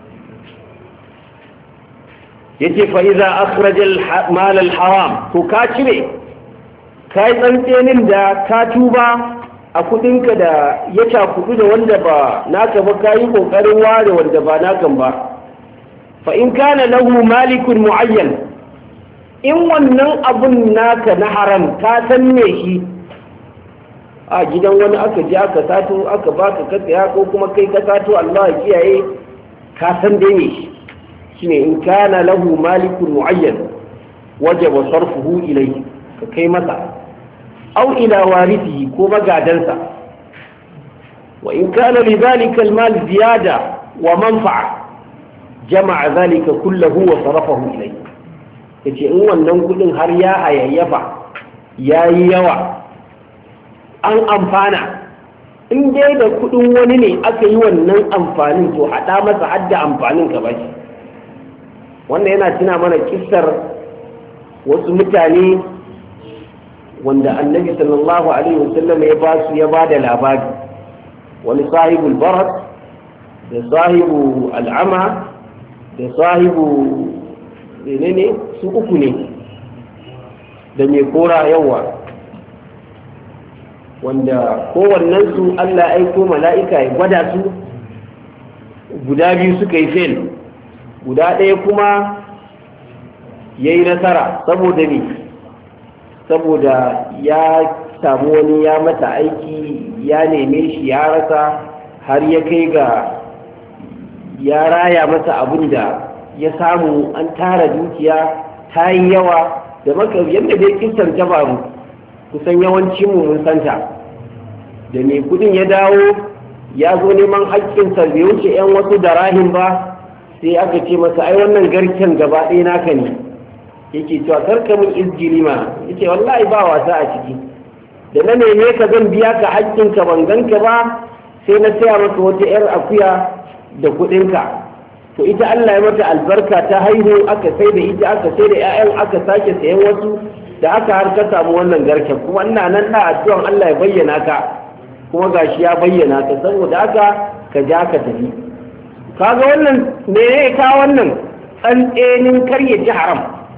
yace fa idza akhraja al-mal al-haram to ka cire kai tsantsenin da ka tuba a kudinka da ya cakudu da wanda ba naka ba ka yi kokarin ware wanda ba nakan ba fa in kana lahu malikun muayyan in wannan abun naka na haram ka san me shi a gidan wani aka je aka sato aka baka ka tsaya ko kuma kai ka sato Allah ya kiyaye ka san dai me shi shine in kana lahu malikun muayyan wajaba sarfuhu ilayhi ka kai masa أو إلى وارثه كما قادنسا وإن كان لذلك المال زيادة ومنفعة جمع ذلك كله وصرفه إليه yace in wannan kudin har ya hayayyafa ya yi yawa an amfana in dai da kudin wani ne aka yi wannan amfanin to haɗa masa hadda amfanin ka bashi wannan yana tuna mana kissar wasu mutane wanda annabi sallallahu alaihi wasallam ya ba su ya ba da labari wani sahibul barat da sahibu al'ama da sahibu menene su uku ne da mai kora yawa, wanda kowannensu Allah aiko mala'ika ya gwada su, guda biyu suka yi fail, guda ɗaya kuma ya yi nasara. Saboda ne, saboda ya samu wani ya mata aiki ya neme shi ya rasa, har ya kai ga ya raya masa abin da ya samu, an tara dukiya ta yi yawa da maka yadda dai kisar ta faru kusan yawancin mu mun santa. Da mai kudin ya dawo ya zo neman haƙƙinsa bai wuce 'yan wasu darahim ba, sai aka ce masa ai wannan garken gaba ɗaya naka ne. Yake cewa karka min izgili ma, yace wallahi ba wasa a ciki, da na neme ka zan biya ka haƙƙinka ban ganka ba, sai na saya maka wata 'yar akuya da kuɗinka. To ita Allah ya mata albarka ta haihu, aka sai da ita, aka sai da 'ya'yan, aka sake sayan wasu, da aka har ka samu wannan garken. Kuma ina nan na addu'an Allah ya bayyana ka, kuma gashi ya bayyana ka, saboda haka ka ja ka tafi. Kaga wannan me ne ka wannan tsantsenin karye ji haram.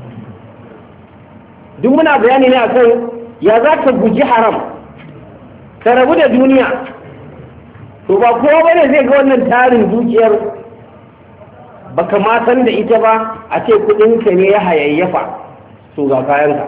Duk muna bayani ne akan ya za ka guji haram, ka rabu da duniya. To ba kowa bane zai ga wannan tarin dukiyar baka ma san da ita ba, a ce kudinka ne ya hayayyafa, to ga kayanka.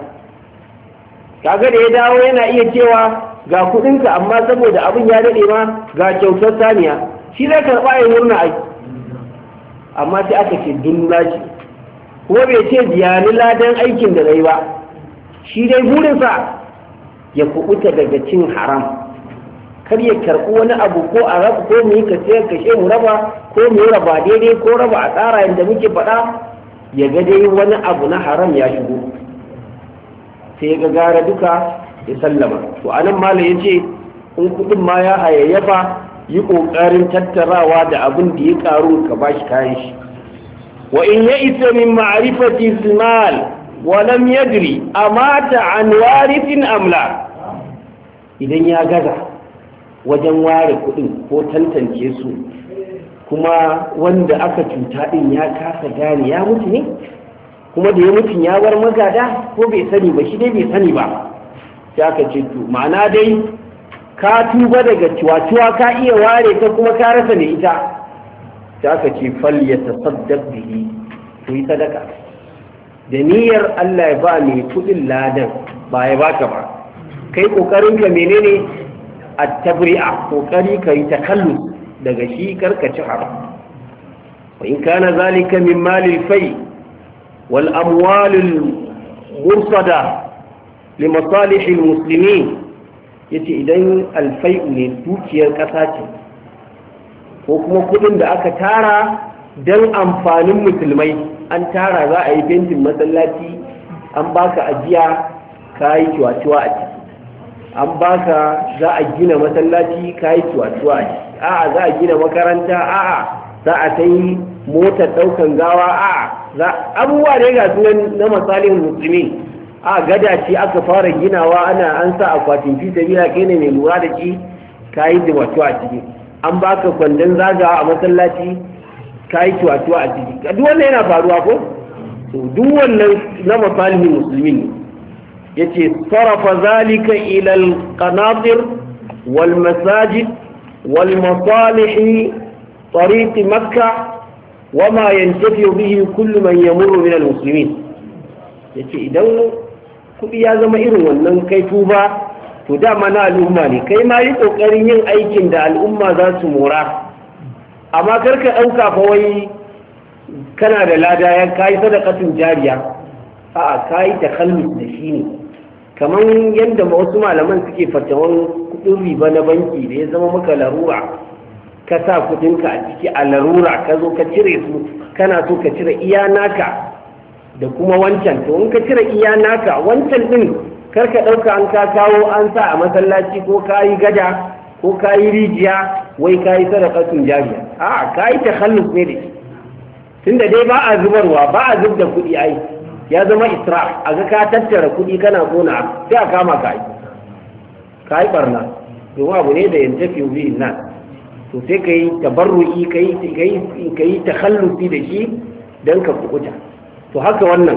Kaga da ya dawo yana iya cewa ga kudinka, amma saboda abin ya dade ma ga kyautar saniya, shi zai karɓa ya murna ai, amma sai aka ce dunna shi, kuma bai ce biyani ladan aikin da zai ba, shi dai burinsa ya kubuta daga cin haram, kar ya karɓi wani abu ko a raba ko mu yi ka sayar kashe mu raba, ko mu yi raba daidai ko raba a tsara yadda muke faɗa, ya ga dai wani abu na haram ya shigo, sai ya ga gara duka ya sallama. To anan mala ya ce in kuɗin ma ya hayayyafa, yi ƙoƙarin tattarawa da abin da ya ƙaru ka ba shi kayan shi. Wa in ya isa min ma'rifati mal wa lam yadri amata an warithin amla, idan ya gaza wajen ware kuɗin ko tantance su, kuma wanda aka cuta ɗin ya kasa gane ya mutu ne, kuma da ya mutu ya bar magada ko bai sani ba, shi dai bai sani ba, sai aka ce to ma'ana dai ka tuba daga ciwa-ciwa, ka iya ware ta kuma ka rasa ne ita, sai aka ce fal ya tasaddaq bihi, to yi sadaka da niyyar Allah ya ba mai kuɗin ladan, ba ya baka ba. Kai kokarin ka menene at-tabri'a, kokari kai takallus daga shi karkaci haram. Wa in kana zalika min mali al-fay wal amwal al-mursada li masalih al-muslimin, yace idan al-fay ne dukiyar kasa ce ko kuma kudin da aka tara dan amfanin musulmai, an tara za a yi fentin masallaci, an baka ajiya kai ciwa-ciwa a ciki, an baka za a gina masallaci kai ciwa-ciwa a ciki, a'a za a gina makaranta, a'a za a sai motar daukan gawa, a'a za abubuwa da ga sunan na masalihin musulmi, a gada ce aka fara ginawa, ana an sa akwatin fi sabila kai ne mai lura da shi, kai ciwa-ciwa a ciki, an baka kwandon zagawa a masallaci kai ciwa-ciwa a ciki. Duk wannan yana faruwa ko? To duk wannan na masalihin musulmi ne. yace sarafa zalika ila al-qanatir wal masajid wal masalih tariq makkah wama yantafi bihi kullu man yamuru min al-muslimin. Yace idan kudi ya zama irin wannan kai tuba, to dama na al'umma ne, kai ma yi kokarin yin aikin da al'umma za su mora, amma karka dauka fa wai kana da lada ya kai sadaqatun jariya, a'a kai takhallus da shi ne. Kamar yadda wasu malaman suke fatawan kudin riba na banki da ya zama maka larura, ka sa kudinka a ciki a larura, ka zo ka cire su, kana so ka cire iya naka da kuma wancan, to in ka cire iya naka wancan din karka dauka an ka kawo an sa a masallaci ko kayi gada ko kayi rijiya wai kayi sadaqatun jariya, a'a kayi takhallus ne da shi, tunda dai ba a zubarwa, ba a zub da kudi ai, ya zama isra, a ga ka tattara kuɗi kana gona sai a kama ka yi ka yi barna, domin abu ne da yanta fi wuzi nan, to sai ka yi tabarru'i, ka yi takhallusi da shi don ka kukuta. To haka wannan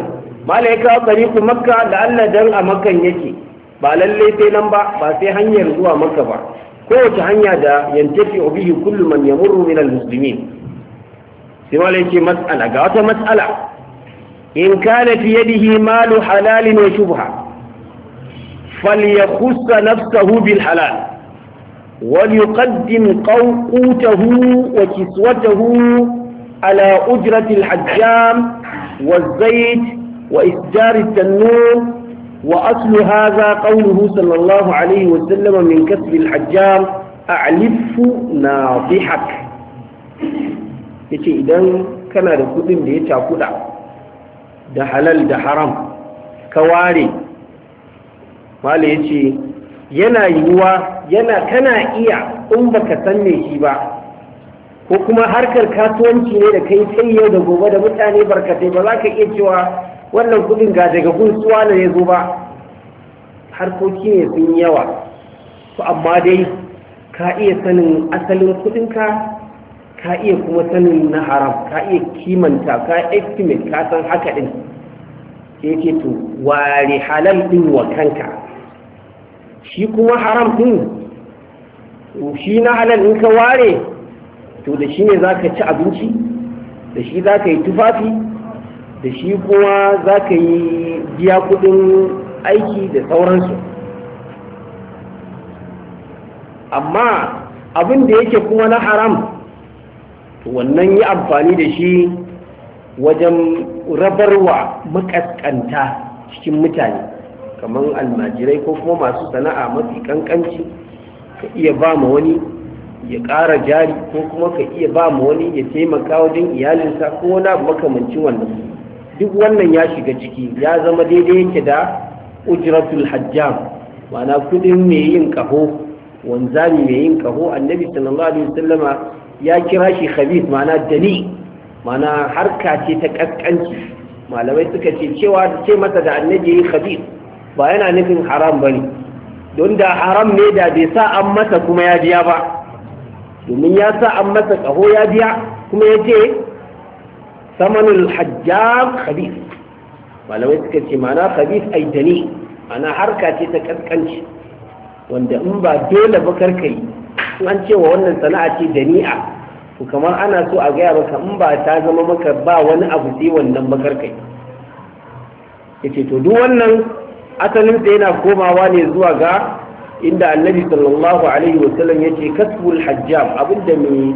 mala ya kawo tariku makka da Allah dan a makkan yake ba lalle sai nan ba ba sai hanyar zuwa makka ba kowace hanya da yantafi bihi kullu man yamurru min almuslimin sai mala yake mas'ala ga wata mas'ala in kana fi yadihi malu halalin wa shubha falyakhuss nafsahu bil halal وليقدم قوته وكسوته على أجرة الحجام والزيت وإسجار التنور وأصل هذا قوله صلى الله عليه وسلم من كسب الحجام أعلف ناضحك yace idan kana da kudin da ya cakuda da halal da haram ka ware mala yace yana yiwuwa yana kana iya in baka san me shi ba ko kuma harkar kasuwanci ne da kai sai yau da gobe da mutane barkatai ba za ka iya cewa wannan kudin ga daga gunsuwa ne ya zo ba harkoki ne sun yawa to amma dai ka iya sanin asalin kudinka ka iya kuma sanin na haram ka iya kimanta ka estimate ka san haka din sai ce to ware halal din wa kanka shi kuma haram din shi na halal in ka ware to da shi ne za ka ci abinci da shi za ka yi tufafi da shi kuma za ka yi biya kudin aiki da sauransu amma abin da yake kuma na haram to wannan yi amfani da shi wajen rabarwa makaskanta cikin mutane kamar almajirai ko kuma masu sana'a mafi kankanci ka iya ba ma wani ya ƙara jari ko kuma ka iya ba ma wani ya taimaka wajen iyalinsa ko wani abu makamancin wannan duk wannan ya shiga ciki ya zama daidai yake da ujratul hajjam ma'ana kudin mai yin kaho wanzami mai yin kaho annabi sallallahu alaihi wasallama ya kira shi khabith ma'ana dani ma'ana harka ce ta kaskanci malamai suka ce cewa ce masa da annabi yayi khabith ba yana nufin haram bane don da haram ne da bai sa an masa kuma ya biya ba domin ya sa an masa kaho ya biya kuma ya ce samanul hajjam khabith malamai suka ce ma'ana khabith ai dani ma'ana harka ce ta kaskanci wanda in ba dole ba karkai in an cewa wannan sana'a ce dani'a to kamar ana so a gaya maka in ba ta zama maka ba wani abu sai wannan bakarkai yace to duk wannan asalin sa yana komawa ne zuwa ga inda annabi sallallahu alaihi wasallam yace kasbul hajjam abinda mai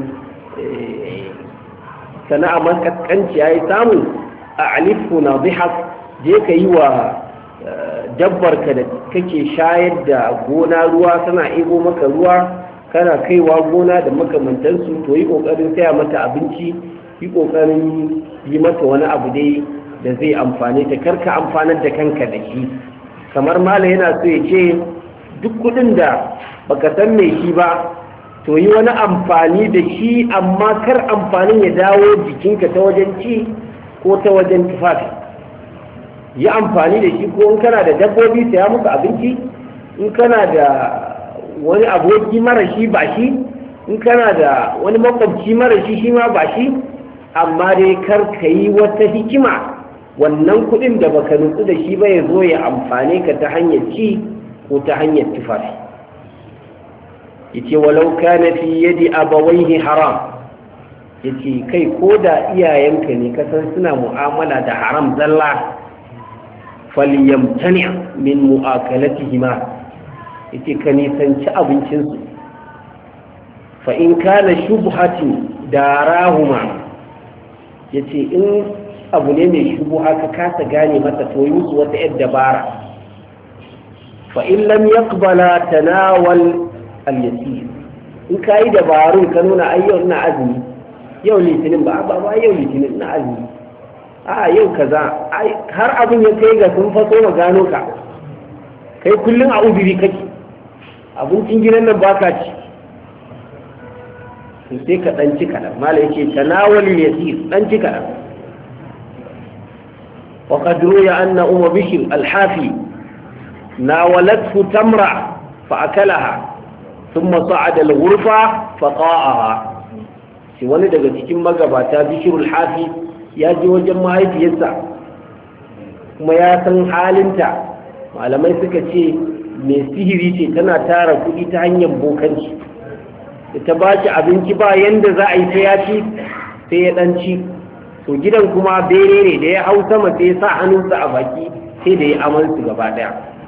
sana'a man kaskanci yayi samu a alifu nadihak je ka yi wa dabbar ka da kake shayar da gona ruwa tana ego maka ruwa kana kaiwa gona da makamantansu to yi kokarin saya mata abinci yi kokarin yi mata wani abu dai da zai amfane ta karka amfanar da kanka da shi kamar mala yana so ya ce duk kudin da baka san mai shi ba to yi wani amfani da shi amma kar amfanin ya dawo jikinka ta wajen ci ko ta wajen tufafi yi amfani da shi ko in kana da dabbobi saya musu abinci in kana da wani aboki mara shi ba shi in kana da wani makwabci mara shi shi ma ba shi amma dai kar ka yi wata hikima wannan kudin da baka nutsu da shi ba ya zo ya amfane ka ta hanyar ci ko ta hanyar tufafi yace walau kana fi yadi abawaihi haram yace kai ko da iyayenka ne kasan suna mu'amala da haram zalla falyamtani min mu'akalatihima yace ka nisanci abincinsu fa in kana shubhatin darahuma yace in abu ne mai shubuha ka kasa gane masa to yi musu wata yar dabara fa in lam yaqbala tanawal al-yasir in kai dabarun ka nuna ai yau ina azumi yau litinin ba ba ba yau litinin ina azumi a yau kaza har abin ya kai ga sun faso ma gano ka kai kullun a ubiri kake abincin gidan nan baka ci to sai ka dan ci kadan malai yake tanawal al-yasir dan ci kadan وقد روي أن أم بشر الحافي ناولته تمرة فأكلها ثم صعد الغرفة فقاءها shi wani daga cikin magabata bishirul hafi ya je wajen mahaifiyarsa kuma ya san halinta. Malamai suka ce mai sihiri ce, tana tara kuɗi ta hanyar bokanci, da ta ba shi abinci ba yanda za a yi sai ya ci sai ya ɗan ci. To gidan kuma bene ne, da ya hau sama sai ya sa hannunsa a baki sai da ya amansu gaba ɗaya,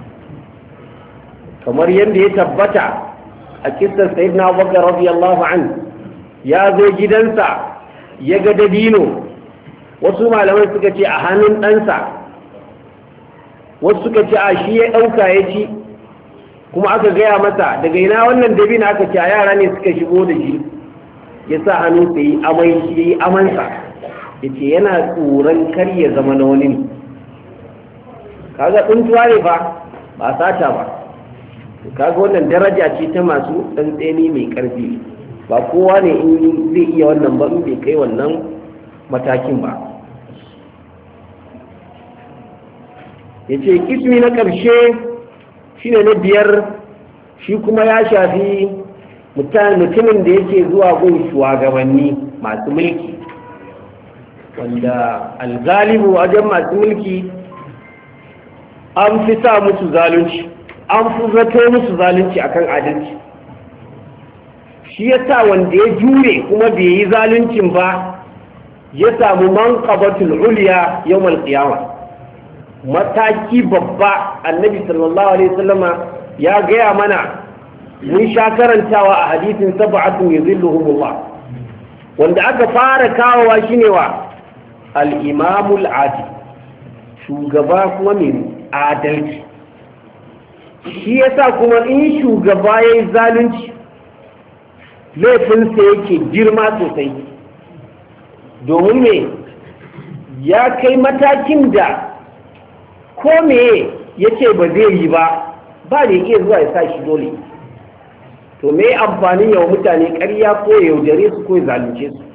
kamar yadda ya tabbata a kisar sayyidina Abubakar radiyallahu anhu. Ya zo gidansa ya ga dabino, wasu malamai suka ce a hannun ɗansa, wasu suka ce a shi ya ɗauka ya ci, kuma aka gaya masa daga ina wannan dabino, aka ce a yara ne suka shigo da shi, ya sa hannu sai yi amai shi ya yi amansa, ya ce yana tsoron kar ya zama na wani ne. Kaga tsuntuwa ne ba ba sata ba. Kaga wannan daraja ce ta masu tsantseni mai ƙarfi, ba kowa ne in zai iya wannan ba in bai kai wannan matakin ba. Ya ce kismi na ƙarshe shi ne na biyar, shi kuma ya shafi mutumin da yake zuwa gun shugabanni masu mulki, wanda algalibu wajen masu mulki an fi sa musu zalunci, an fi zato musu zalunci akan adalci. Shi ya sa wanda ya jure kuma bai yi zaluncin ba ya samu manqabatul uliya yawmal qiyamah, mataki babba. Annabi sallallahu alaihi wasallama ya gaya mana, mun sha karantawa a hadisin sab'atun yuzilluhumullah, wanda aka fara kawowa shine wa al-imamul adil, shugaba kuma mai adalci. Shi yasa kuma in shugaba yayi zalunci laifinsa yake girma sosai, domin me ya kai matakin da ko me ya ce ba zai yi ba ba da iya zuwa ya sa shi dole. To me amfanin yawa mutane ƙarya ko ya yaudare su ko ya zalunce su?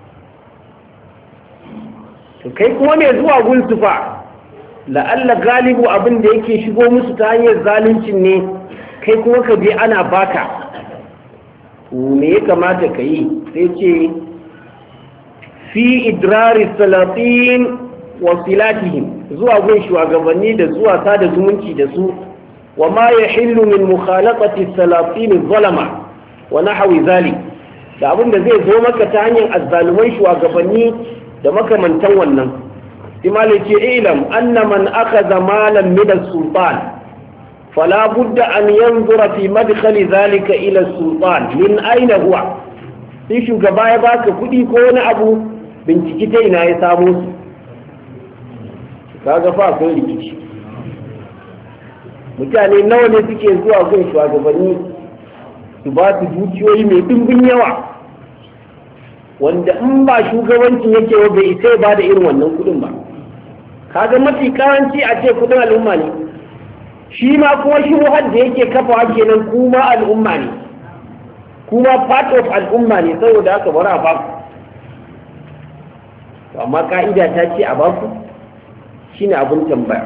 To kai kuma me zuwa gunsu fa, la'alla galibu abin da yake shigo musu ta hanyar zaluncin ne, kai kuma ka je ana baka. Me ya kamata ka yi? Sai ce fi idrari salatin wa silatihim, zuwa gun shugabanni da zuwa sada zumunci da su, wa ma yahillu min mukhalaqati salatin zalama wa nahwi zalik, da abin da zai zo maka ta hanyar azzalumai shugabanni da makamantan wannan. Imali ce ilam anna man akhadha malan min as-sultan fala budda an yanzura fi madkhali zalika ila as-sultan min aina huwa. Sai shugaba ya baka kudi ko wani abu, binciki ta ina ya samu su. Kaga fa akwai rikici. Mutane nawa ne suke zuwa gun shugabanni su ba su dukiyoyi mai dimbin yawa, wanda in ba shugabancin yake wa bai isa ba da irin wannan kudin ba. Kaga mafi karanci a ce kudin al'umma ne, shi ma kuma shuruhar da yake kafa kenan kuma al'umma ne, kuma part of al'umma ne, saboda haka bari a baku. Amma ka'ida ta ce a baku, shine abin tambaya.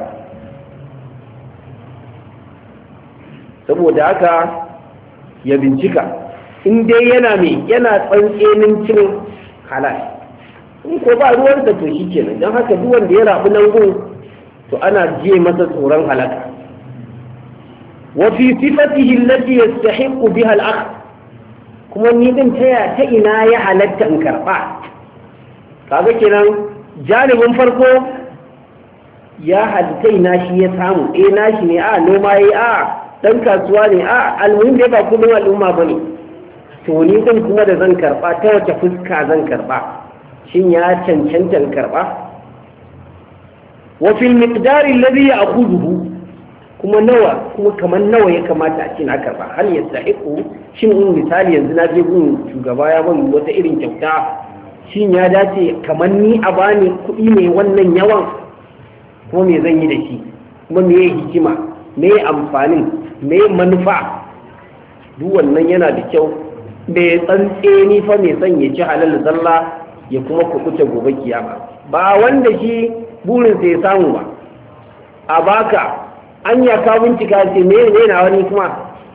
Saboda haka ya bincika, in dai yana mai yana tsantsenin cin halal, in ko ba ruwan da to shi kenan. Don haka duk wanda ya rabu nan gun to ana jiye masa tsoron halaka. wa fi sifatihi allati yastahiqu biha al-akh, kuma ni din taya ta ina ya halatta in karba. Kaga kenan janibin farko ya halitta ina shi ya samu, eh nashi ne, a noma yayi, a dan kasuwa ne, a almuhim da ba kudin al'umma bane. To ni din kuma da zan karba ta wace fuska zan karba, shin ya cancanta in karba? wa fil miqdari alladhi ya'khudhuhu, kuma nawa, kuma kamar nawa ya kamata a ce na karba. hal yastahiqu, shin in misali yanzu na je gun shugaba ya bani wata irin kyauta, shin ya dace kamar ni a bani kuɗi ne wannan yawan, ko me zan yi da shi, kuma me ya hikima, me ya amfanin, me ya manufa? Duk wannan yana da kyau. Me tsantseni fa mai son ya ci halal zalla ya kuma kuɓuta gobe kiyama, ba wanda shi burinsa ya samu ba. A baka an ya ka bincika ce me ne na wani kuma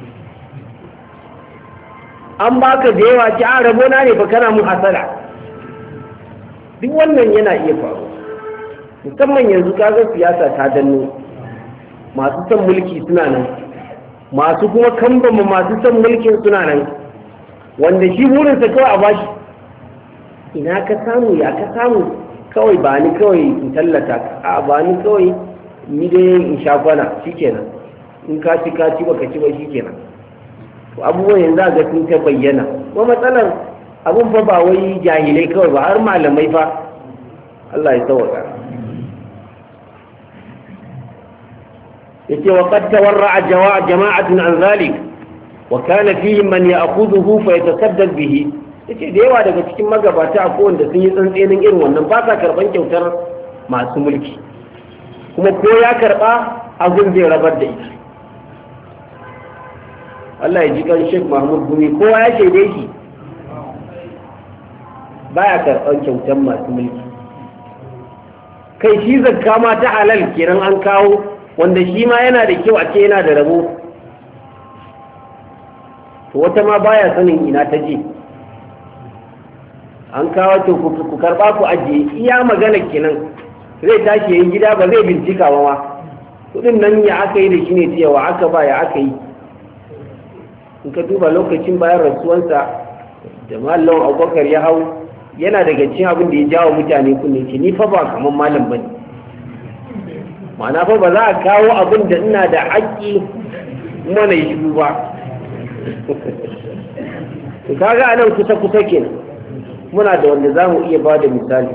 an baka da yawa ci a rabona ne fa kana mun hasara. Duk wannan yana iya faru. musamman yanzu kaga siyasa ta danno masu son mulki suna nan, masu kuma kambama masu son mulkin suna nan, wanda shi burinsa kawai a bashi ina ka samu ya ka samu kawai ba ni kawai in tallata a ba ni kawai ni dai in sha kwana shikenan, in ka ci ka ci baka ci ba shikenan. to abubuwan yanzu ga sun ta bayyana, kuma matsalar abun fa ba wai jahilai kawai ba, har malamai fa. Allah ya tsawaka. yace wa qad tawarra'a jama'atun an zalik wa kana fihim man ya'khudhuhu fa yatasaddaq bihi. yace da yawa daga cikin magabata akwai wanda sun yi tsantsenin irin wannan, ba sa karban kyautar masu mulki, kuma ko ya karba abin zai rabar da ita. Allah ya ji kan Sheikh Mahmud Gumi, kowa ya shaide shi baya karban kyautar masu mulki. kai shi zakka ma ta halal kiran an kawo, wanda shi ma yana da kyau a ce yana da rabo, to wata ma baya sanin ina ta je. an kawo to ku karba ku ajiye, iya magana kenan, zai tashi yayin gida ba zai bincika ba ma kudin nan ya aka yi da shi ne cewa aka ba ya aka yi. in ka duba lokacin bayan rasuwansa da mallam Abubakar ya hau, yana daga cikin abin da ya jawo mutane kunne ce ni fa ba kaman malam bane, ma'ana fa ba za a kawo abin da ina da haƙƙi mana yi shiru ba. to kaga anan kusa kusa kenan muna da wanda za mu iya ba da misali.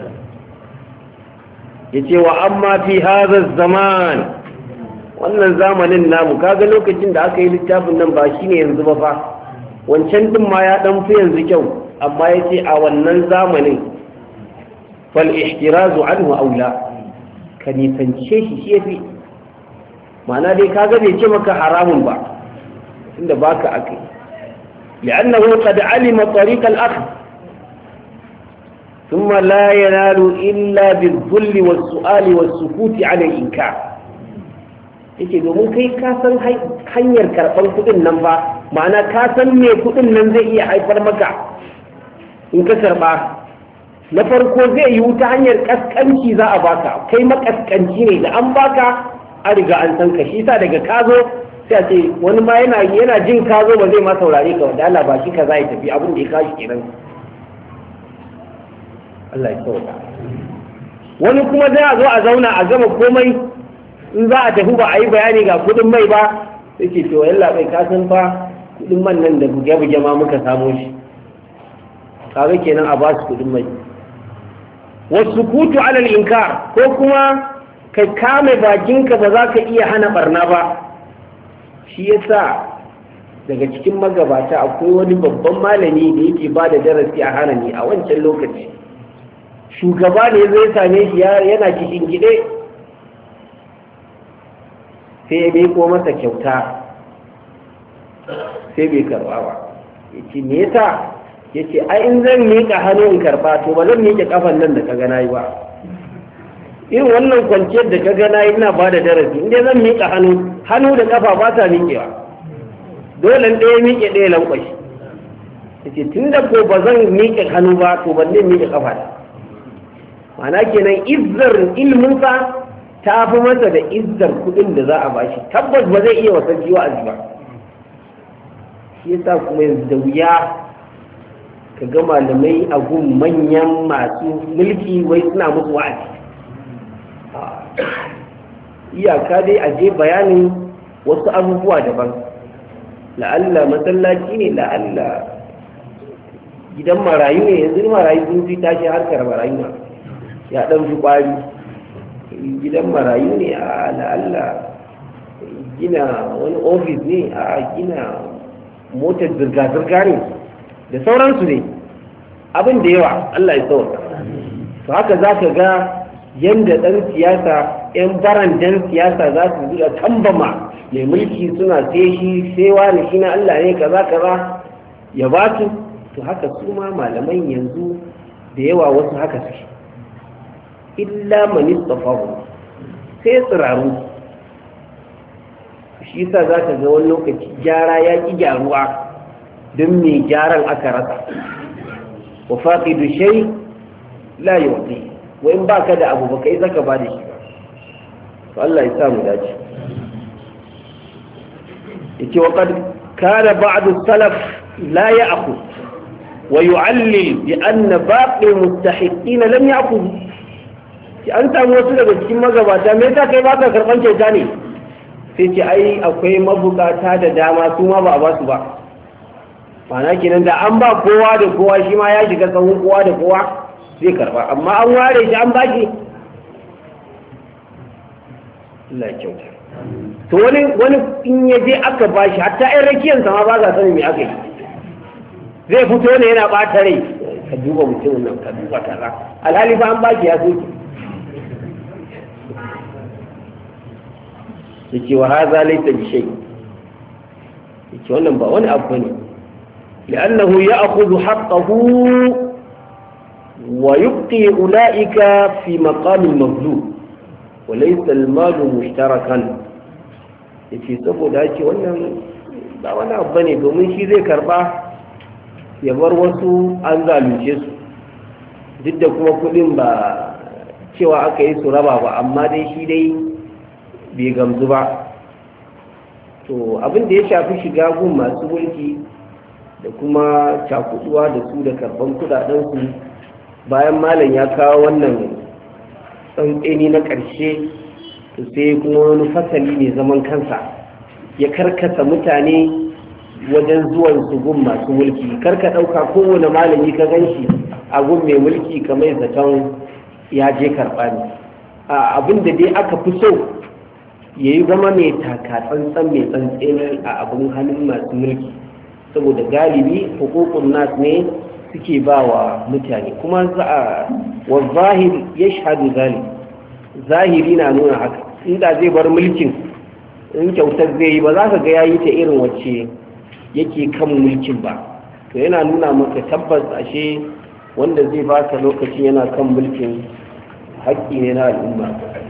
yace wa amma fi hadha zaman, wannan zamanin namu kaga lokacin da aka yi littafin nan ba shine yanzu ba fa, wancan din ma ya dan fi yanzu kyau, amma yace a wannan zamanin fal ihtirazu anhu aula, ka nisance shi shi yafi. ma'ana dai kaga bai ce maka haramun ba tunda baka akai, li'annahu qad alima tariq al-akhdh ثم لا ينال إلا بالذل والسؤال والسكوت على الإنكار. yake domin kai ka san hanyar karɓar kuɗin nan ba, ma'ana ka san me kuɗin nan zai iya haifar maka in ka karɓa. na farko zai yi ta hanyar ƙasƙanci za a baka, kai makaskanci ne, da an baka a riga an san ka, shi sa daga ka zo sai a ce wani ma yana yana jin ka zo ba zai ma saurare ka wanda Allah ba shi ka za ya tafi abin da ya kashi kenan. Allah ya sauka. wani kuma zai a zo a zauna a gama komai, in za a tafi ba a yi bayani ga kudin mai ba, sai ce to yalla bai kasan fa kudin man nan da buge-buge ma muka samo shi, kaga kenan a ba su kudin mai. wasu kutu alal inkar, ko kuma ka kame bakinka ba za ka iya hana barna ba. shi yasa daga cikin magabata akwai wani babban malami da yake ba da darasi a harami a wancan lokaci. shugaba ne zai same shi yana cikin gide, sai ya miko masa kyauta sai bai karba ba. ya ce me yasa? ya ce ai in zan miƙa hannu in karba to ba zan miƙe kafan nan da ka gana yi ba. irin wannan kwanciyar da ka gana yi ina ba da darasi, inda zan miƙa hannu hannu da kafa ba ta miƙewa, dole ɗaya miƙe ɗaya lankwashi. ya ce tun da ko ba zan miƙe hannu ba to ban ne miƙe kafa da. ma'ana kenan izzar ilminsa ta fi masa da izzar kudin da za a bashi, tabbas ba zai iya wasan jiwa a ba. shi yasa kuma yanzu da wuya ka ga malamai a gun manyan masu mulki wai suna musu wa'azi. iyaka dai a je bayanin wasu abubuwa daban, la'alla masallaci ne, la'alla gidan marayu ne. yanzu marayu sun fi tashi harkar marayu ya ɗan fi ƙwari, gidan marayu ne a la'alla gina wani ofis ne, a gina motar zirga-zirga ne da sauransu ne, abin da yawa. Allah ya sauka. to haka za ka ga yadda ɗan siyasa 'yan barandan siyasa za su zuwa tambama mai mulki suna sai shi sai wani shi na Allah ne kaza kaza ya ba su. to haka su ma malaman yanzu da yawa wasu haka suke, illa man istafahu, sai tsiraru. shi yasa za ka ga wani lokaci gyara ya ki gyaruwa don mai gyaran aka rasa. wa faqidu shay la yu'ti, wa in baka da abu baka yi zaka ba da shi ba. to Allah ya sa mu dace. yace wa qad kana ba'd as-salaf la ya'khudh wa yu'allil bi anna baqi mustahiqin lam ya'khudh. an samu wasu daga cikin magabata me yasa kai baka karban kyauta ne sai ce ai akwai mabukata da dama su ma ba a ba su ba. mana kenan da an ba kowa da kowa shi ma ya shiga sahun kowa da kowa zai karba, amma an ware shi an ba shi. Allah ya kyauta. to wani wani in ya je aka ba shi hatta ɗan rakiyar sama ba za sani me aka yi, zai fito ne yana ɓata rai, ka duba mutumin nan ka duba kaza, alhali fa an ba shi ya soke. yake wa haza laysa bi shay, yake wannan ba wani abu ne, li'annahu ya'khudhu haqqahu wa yubqi ulaika fi maqam al-mazlum wa laysa al-mal mushtarakan. yake saboda yake wannan ba wani abu ne, domin shi zai karba ya bar wasu an zalunce su, duk da kuma kudin ba cewa aka yi su raba ba, amma dai shi dai bai gamsu ba. to abin da ya shafi shiga gun masu mulki da kuma cakuduwa da su da karban kudadensu, bayan malam ya kawo wannan tsantseni na ƙarshe, to sai kuma wani fasali ne zaman kansa ya karkata mutane wajen zuwan su gun masu mulki. karka ɗauka kowane malami ka ganshi a gun mai mulki kamar zaton ya je karɓa ne. abin da dai aka fi so ya yi zama mai taka tsantsan mai tsantseni a abin hannun masu mulki, saboda galibi hukukun nas ne suke ba wa mutane, kuma za a wa zahir ya shahadu zali, zahiri na nuna haka. inda zai bar mulkin in kyautar zai yi ba za ka ga yayi ta irin wacce yake kan mulkin ba, to yana nuna maka tabbas ashe wanda zai baka lokacin yana kan mulkin haƙƙi ne na al'umma.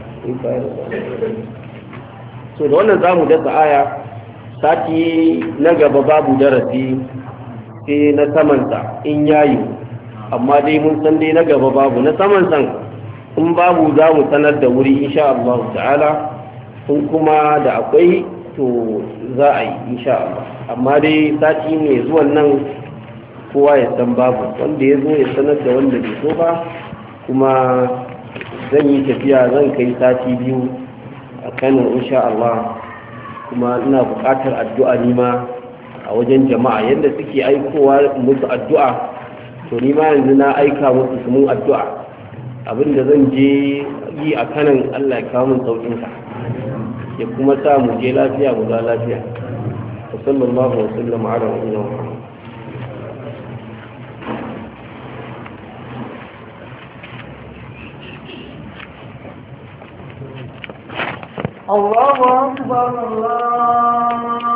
so da wannan zamu dasa aya, sati na gaba babu darasi sai na samansa in yayi, amma dai mun san dai na gaba babu na samansa. in babu za mu sanar da wuri insha Allah ta'ala, in kuma da akwai to za a yi insha Allah. amma dai sati ne zuwan nan kowa ya san babu, wanda ya zo ya sanar da wanda bai so ba. kuma zan yi tafiya, zan kai sati biyu a Kano insha Allah, kuma ina buƙatar addu'a nima a wajen jama'a yadda suke aikowa musu addu'a, to nima yanzu na aika musu su mun addu'a. abinda zan je yi a kanan Allah ya kawo mun saukin sa, ya kuma sa mu je lafiya mu za lafiya. sallallahu alaihi wa sallam ala nabiyina Muhammad. الله أكبر الله